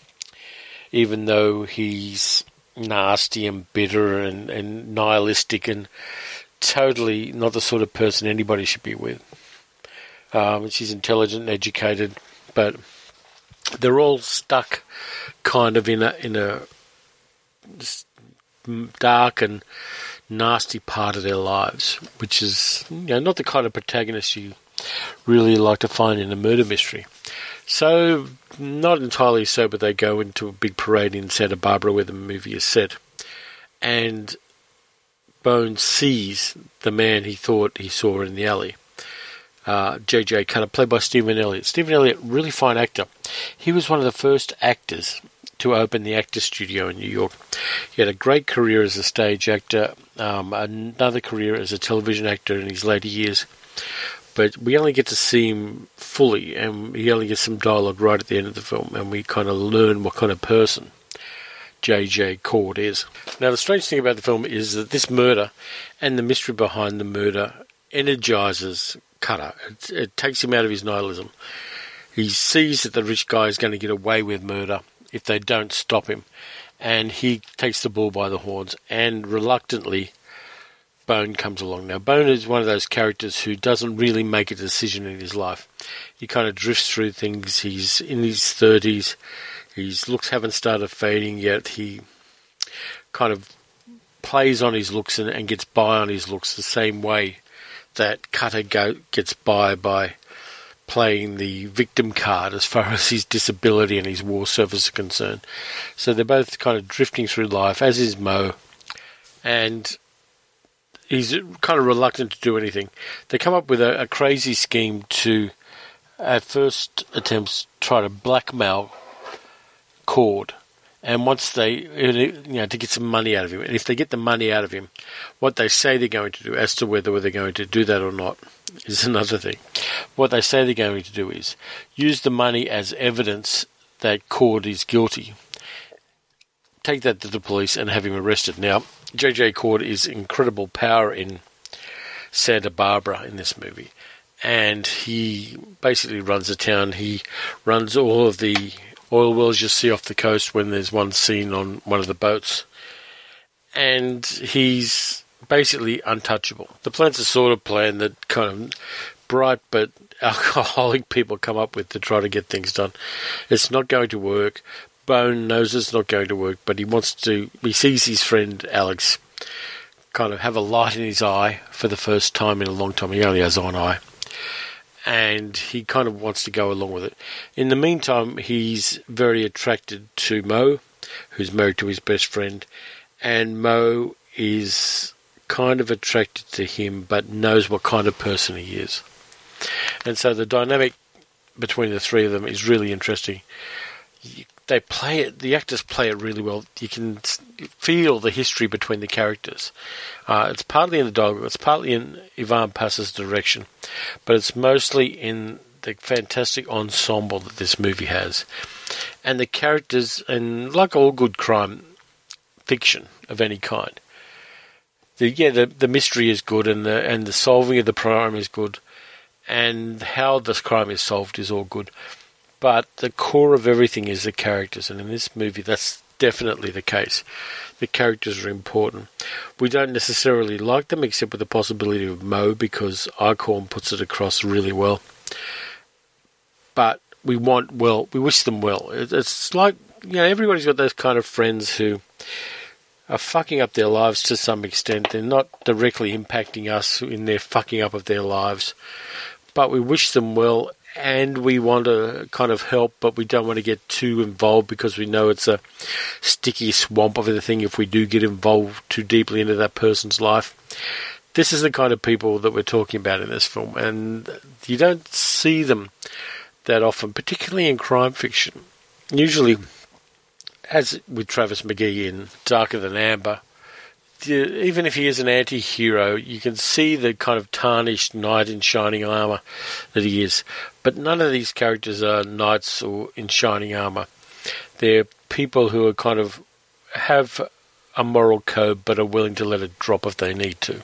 even though he's nasty and bitter and, and nihilistic and totally not the sort of person anybody should be with. Um, she's intelligent and educated, but they're all stuck kind of in a in a dark and nasty part of their lives, which is, you know, not the kind of protagonist you really like to find in a murder mystery. So, not entirely so, but they go into a big parade in Santa Barbara where the movie is set, and Bones sees the man he thought he saw in the alley. Uh, J J Cutter, played by Stephen Elliott. Stephen Elliott, really fine actor. He was one of the first actors to open the Actors Studio in New York. He had a great career as a stage actor, um, another career as a television actor in his later years, but we only get to see him fully, and he only gets some dialogue right at the end of the film, and we kind of learn what kind of person J J Cord is. Now, the strange thing about the film is that this murder and the mystery behind the murder energizes Cutter. It, it takes him out of his nihilism. He sees that the rich guy is going to get away with murder if they don't stop him, and he takes the bull by the horns, and reluctantly Bone comes along. Now, Bone is one of those characters who doesn't really make a decision in his life. He kind of drifts through things. He's in his thirties. His looks haven't started fading yet. He kind of plays on his looks and, and gets by on his looks the same way that Cutter go, gets by by playing the victim card as far as his disability and his war service are concerned. So they're both kind of drifting through life, as is Mo, and he's kind of reluctant to do anything. They come up with a, a crazy scheme to, at first attempts, try to blackmail Cord, and once they, you know, to get some money out of him. And if they get the money out of him, what they say they're going to do, as to whether they're going to do that or not, is another thing. What they say they're going to do is use the money as evidence that Cord is guilty, take that to the police and have him arrested. Now, J J Cord is incredible power in Santa Barbara in this movie, and he basically runs the town. He runs all of the oil wells you see off the coast when there's one scene on one of the boats, and he's basically untouchable. The plan's a sort of plan that kind of bright but alcoholic people come up with to try to get things done. It's not going to work. Bone knows it's not going to work, but he wants to, he sees his friend Alex kind of have a light in his eye for the first time in a long time. He only has one eye. And he kind of wants to go along with it. In the meantime, he's very attracted to Mo, who's married to his best friend, and Mo is kind of attracted to him, but knows what kind of person he is. And so the dynamic between the three of them is really interesting. They play it, the actors play it really well. You can feel the history between the characters. Uh, it's partly in the dialogue, it's partly in Ivan Passer's direction, but it's mostly in the fantastic ensemble that this movie has. And the characters, and like all good crime fiction of any kind, the, yeah, the, the mystery is good, and the and the solving of the crime is good, and how this crime is solved is all good. But the core of everything is the characters, and in this movie that's definitely the case. The characters are important. We don't necessarily like them, except with the possibility of Mo, because Eichhorn puts it across really well. But we want well, we wish them well. It's like, you know, everybody's got those kind of friends who are fucking up their lives to some extent. They're not directly impacting us in their fucking up of their lives, but we wish them well. And we want to kind of help, but we don't want to get too involved because we know it's a sticky swamp of everything if we do get involved too deeply into that person's life. This is the kind of people that we're talking about in this film, and you don't see them that often, particularly in crime fiction. Usually, as with Travis McGee in Darker Than Amber, even if he is an anti-hero, you can see the kind of tarnished knight in shining armour that he is. But none of these characters are knights or in shining armour. They're people who are kind of have a moral code but are willing to let it drop if they need to.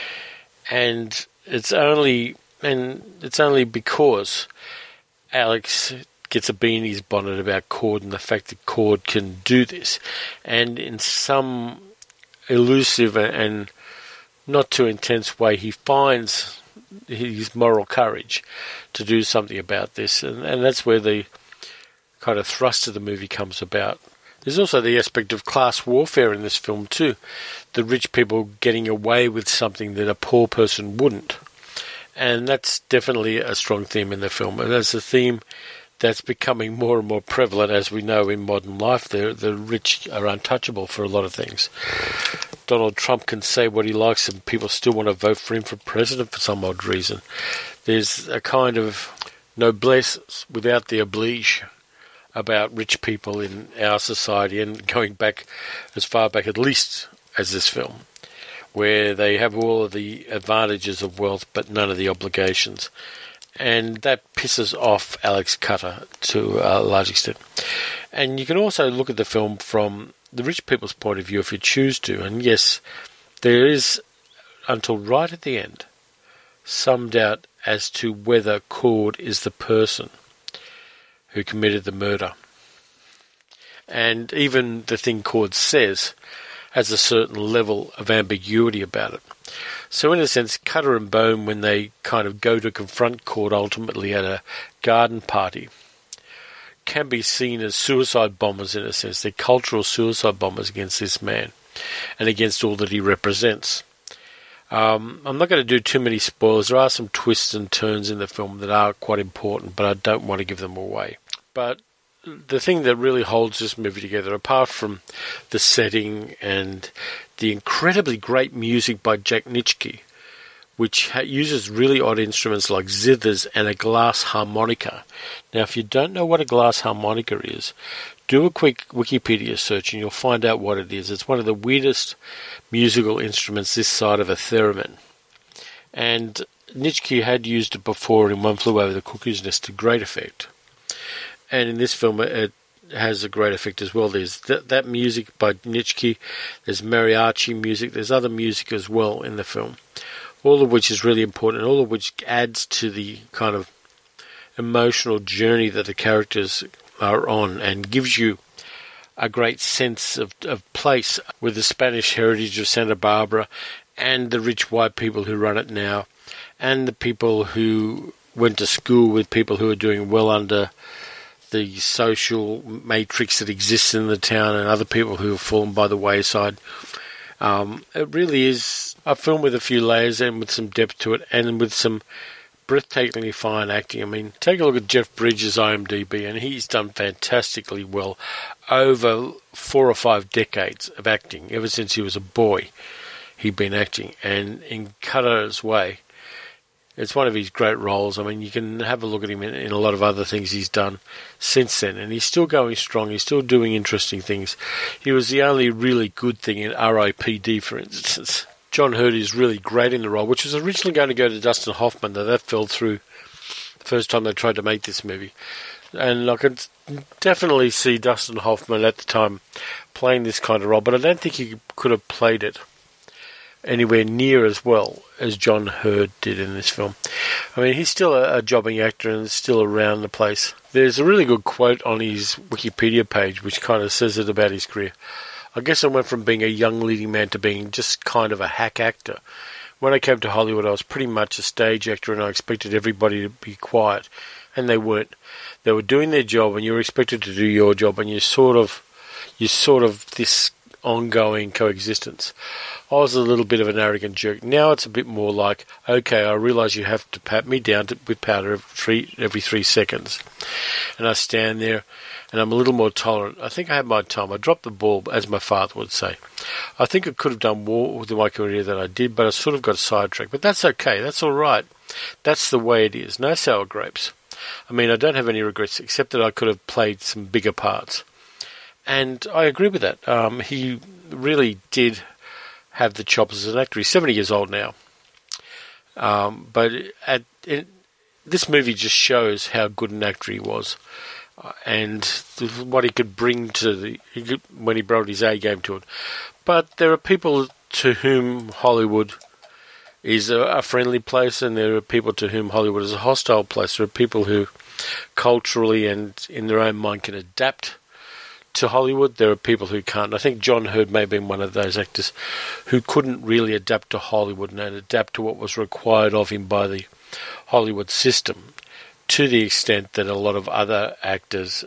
And it's only and it's only because Alex gets a bee in his bonnet about Cord and the fact that Cord can do this. And in some elusive and not too intense way, he finds his moral courage to do something about this, and, and that's where the kind of thrust of the movie comes about. There's also the aspect of class warfare in this film too. The rich people getting away with something that a poor person wouldn't. And that's definitely a strong theme in the film. And that's a theme that's becoming more and more prevalent, as we know in modern life. The, the rich are untouchable for a lot of things. Donald Trump can say what he likes and people still want to vote for him for president for some odd reason. There's a kind of noblesse without the oblige about rich people in our society, and going back as far back at least as this film, where they have all of the advantages of wealth but none of the obligations. And that pisses off Alex Cutter to a large extent. And you can also look at the film from the rich people's point of view if you choose to. And yes, there is, until right at the end, some doubt as to whether Cord is the person who committed the murder. And even the thing Cord says has a certain level of ambiguity about it. So in a sense, Cutter and Bone, when they kind of go to confront Cord ultimately at a garden party, can be seen as suicide bombers in a sense. They're cultural suicide bombers against this man and against all that he represents. Um, I'm not going to do too many spoilers. There are some twists and turns in the film that are quite important, but I don't want to give them away. But the thing that really holds this movie together, apart from the setting and the incredibly great music by Jack Nitschke, which ha- uses really odd instruments like zithers and a glass harmonica. Now, if you don't know what a glass harmonica is, do a quick Wikipedia search and you'll find out what it is. It's one of the weirdest musical instruments this side of a theremin. And Nitschke had used it before in One Flew Over the Cuckoo's Nest to great effect. And in this film, it has a great effect as well. There's th- that music by Nitschke, there's mariachi music, there's other music as well in the film, all of which is really important, and all of which adds to the kind of emotional journey that the characters are on and gives you a great sense of, of place with the Spanish heritage of Santa Barbara and the rich white people who run it now, and the people who went to school with people who are doing well under the social matrix that exists in the town, and other people who have fallen by the wayside. Um, it really is a film with a few layers and with some depth to it, and with some breathtakingly fine acting. I mean, take a look at Jeff Bridges' I M D B, and he's done fantastically well over four or five decades of acting. Ever since he was a boy, he'd been acting. And in Cutter's Way, it's one of his great roles. I mean, you can have a look at him in, in a lot of other things he's done since then, and he's still going strong. He's still doing interesting things. He was the only really good thing in R I P D, for instance. John Hurt is really great in the role, which was originally going to go to Dustin Hoffman, though that fell through the first time they tried to make this movie. And I could definitely see Dustin Hoffman at the time playing this kind of role, but I don't think he could have played it anywhere near as well as John Hurt did in this film. I mean, he's still a, a jobbing actor and still around the place. There's a really good quote on his Wikipedia page which kind of says it about his career. I guess I went from being a young leading man to being just kind of a hack actor. When I came to Hollywood, I was pretty much a stage actor, and I expected everybody to be quiet, and they weren't. They were doing their job, and you were expected to do your job, and you sort of, you sort of this ongoing coexistence. I was a little bit of an arrogant jerk. Now it's a bit more like, okay, I realise you have to pat me down to, with powder every three, every three seconds. And I stand there, and I'm a little more tolerant. I think I had my time. I dropped the ball, as my father would say. I think I could have done more with my career than I did, but I sort of got sidetracked. But that's okay. That's all right. That's the way it is. No sour grapes. I mean, I don't have any regrets, except that I could have played some bigger parts. And I agree with that. Um, he really did have the chops as an actor. He's seventy years old now. Um, but at, it, this movie just shows how good an actor he was, uh, and what he could bring to the he could, when he brought his A game to it. But there are people to whom Hollywood is a, a friendly place, and there are people to whom Hollywood is a hostile place. There are people who culturally and in their own mind can adapt to Hollywood. There are people who can't. I think John Hurt may have been one of those actors who couldn't really adapt to Hollywood and adapt to what was required of him by the Hollywood system, to the extent that a lot of other actors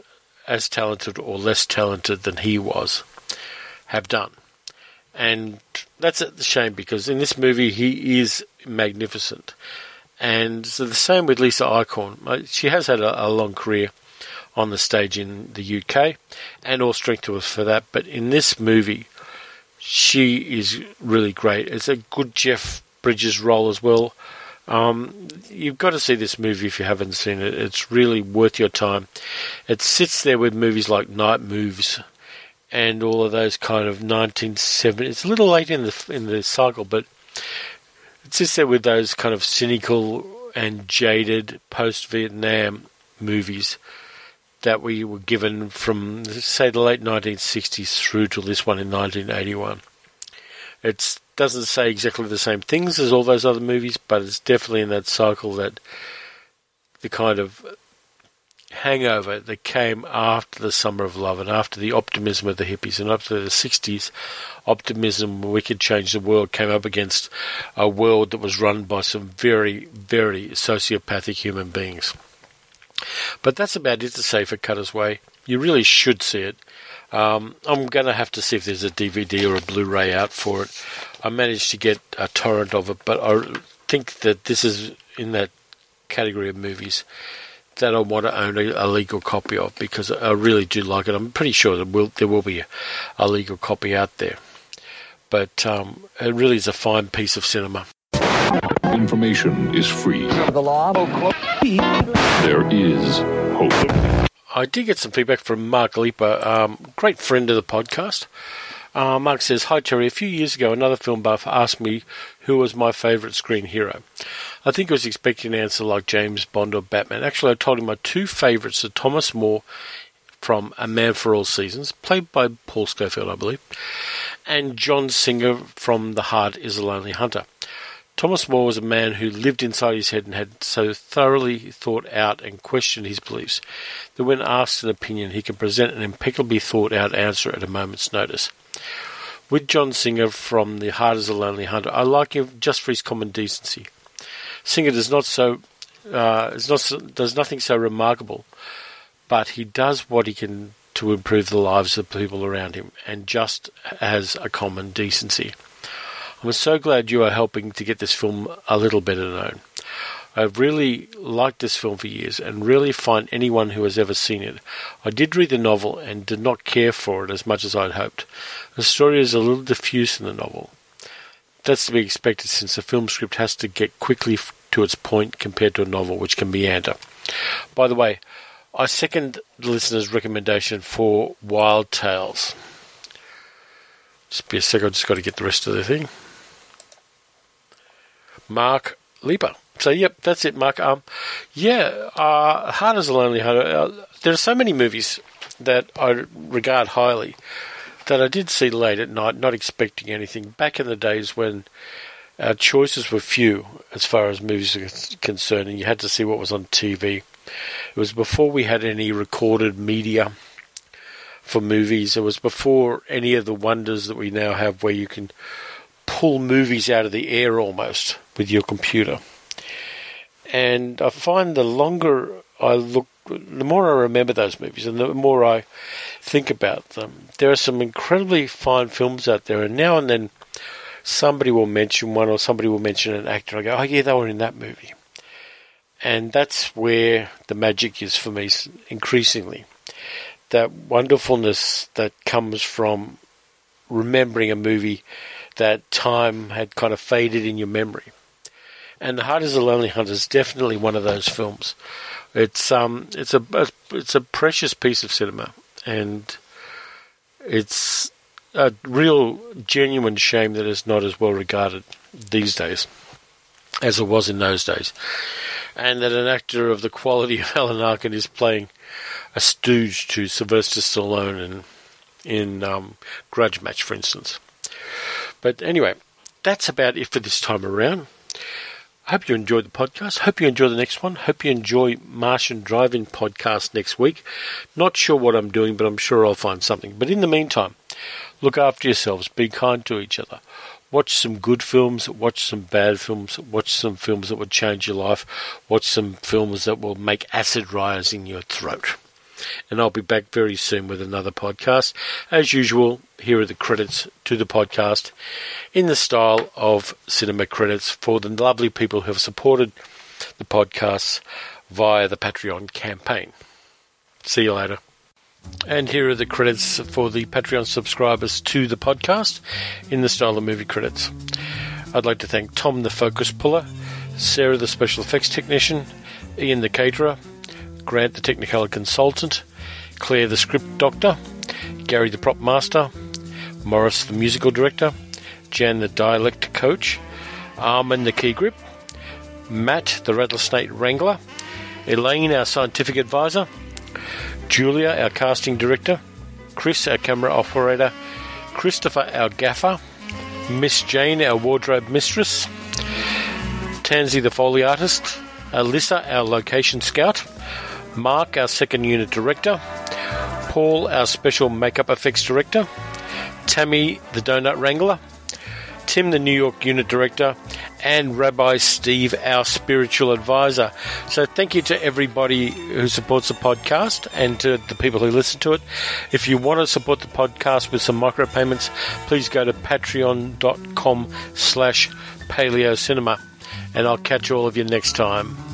as talented or less talented than he was have done. And that's a shame, because in this movie he is magnificent. And so the same with Lisa Eichhorn. She has had a, a long career on the stage in the U K, and all strength to her for that. But in this movie, she is really great. It's a good Jeff Bridges role as well. Um, you've got to see this movie if you haven't seen it. It's really worth your time. It sits there with movies like Night Moves and all of those kind of nineteen seventies. It's a little late in the in the cycle, but it sits there with those kind of cynical and jaded post-Vietnam movies that we were given from, say, the late nineteen sixties through to this one in nineteen eighty-one. It doesn't say exactly the same things as all those other movies, but it's definitely in that cycle, that the kind of hangover that came after the Summer of Love and after the optimism of the hippies and after the sixties optimism we could change the world came up against a world that was run by some very, very sociopathic human beings. But that's about it to say for Cutter's Way. You really should see it. Um, I'm going to have to see if there's a D V D or a Blu-ray out for it. I managed to get a torrent of it, but I think that this is in that category of movies that I want to own a, a legal copy of, because I really do like it. I'm pretty sure there will, there will be a, a legal copy out there. But um, it really is a fine piece of cinema. Information is free. The law. There is hope. I did get some feedback from Mark Leeper, um, great friend of the podcast. Uh, Mark says, "Hi Terry, a few years ago another film buff asked me who was my favourite screen hero. I think I was expecting an answer like James Bond or Batman. Actually, I told him my two favourites are Thomas More from A Man for All Seasons, played by Paul Scofield, I believe, and John Singer from The Heart is a Lonely Hunter. Thomas More was a man who lived inside his head and had so thoroughly thought out and questioned his beliefs that when asked an opinion, he could present an impeccably thought-out answer at a moment's notice. With John Singer from The Heart is a Lonely Hunter, I like him just for his common decency. Singer does not so uh, is not so, does nothing so remarkable, but he does what he can to improve the lives of the people around him, and just has a common decency. I'm so glad you are helping to get this film a little better known. I've really liked this film for years and really find anyone who has ever seen it. I did read the novel and did not care for it as much as I'd hoped. The story is a little diffuse in the novel. That's to be expected, since the film script has to get quickly to its point compared to a novel, which can meander. By the way, I second the listener's recommendation for Wild Tales. Just be a sec, I've just got to get the rest of the thing. Mark Leeper. So, yep, that's it, Mark. Um, yeah, uh, Heart is a Lonely Hunter. Uh, there are so many movies that I regard highly that I did see late at night, not expecting anything. Back in the days when our choices were few as far as movies are concerned, and you had to see what was on T V. It was before we had any recorded media for movies. It was before any of the wonders that we now have, where you can pull movies out of the air almost with your computer. And I find the longer I look, the more I remember those movies and the more I think about them. There are some incredibly fine films out there, and now and then somebody will mention one, or somebody will mention an actor. I go, oh yeah, they were in that movie. And that's where the magic is for me increasingly. That wonderfulness that comes from remembering a movie that time had kind of faded in your memory. And The Heart is a Lonely Hunter is definitely one of those films. It's um, it's a it's a precious piece of cinema, and it's a real genuine shame that it's not as well regarded these days as it was in those days, and that an actor of the quality of Alan Arkin is playing a stooge to Sylvester Stallone in in um, Grudge Match, for instance. But anyway, that's about it for this time around. I hope you enjoyed the podcast. Hope you enjoy the next one. Hope you enjoy Martian Drive-In podcast next week. Not sure what I'm doing, but I'm sure I'll find something. But in the meantime, look after yourselves. Be kind to each other. Watch some good films. Watch some bad films. Watch some films that will change your life. Watch some films that will make acid rise in your throat. and I'll be back very soon with another podcast. As usual, here are the credits to the podcast in the style of cinema credits for the lovely people who have supported the podcasts via the Patreon campaign. See you later. And here are the credits for the Patreon subscribers to the podcast in the style of movie credits. I'd like to thank Tom the Focus Puller, Sarah the Special Effects Technician, Ian the Caterer, Grant the Technicolor Consultant, Claire the Script Doctor, Gary the Prop Master, Morris the Musical Director, Jan the Dialect Coach, Armin the Key Grip, Matt the Rattlesnake Wrangler, Elaine our Scientific Advisor, Julia our Casting Director, Chris our Camera Operator, Christopher our Gaffer, Miss Jane our Wardrobe Mistress, Tansy the Foley Artist, Alyssa our Location Scout, Mark our Second Unit Director, Paul our Special Makeup Effects Director, Tammy the Donut Wrangler, Tim the New York Unit Director, and Rabbi Steve our Spiritual Advisor. So thank you to everybody who supports the podcast and to the people who listen to it. If you want to support the podcast with some micropayments, please go to patreon.com slash paleocinema, and I'll catch all of you next time.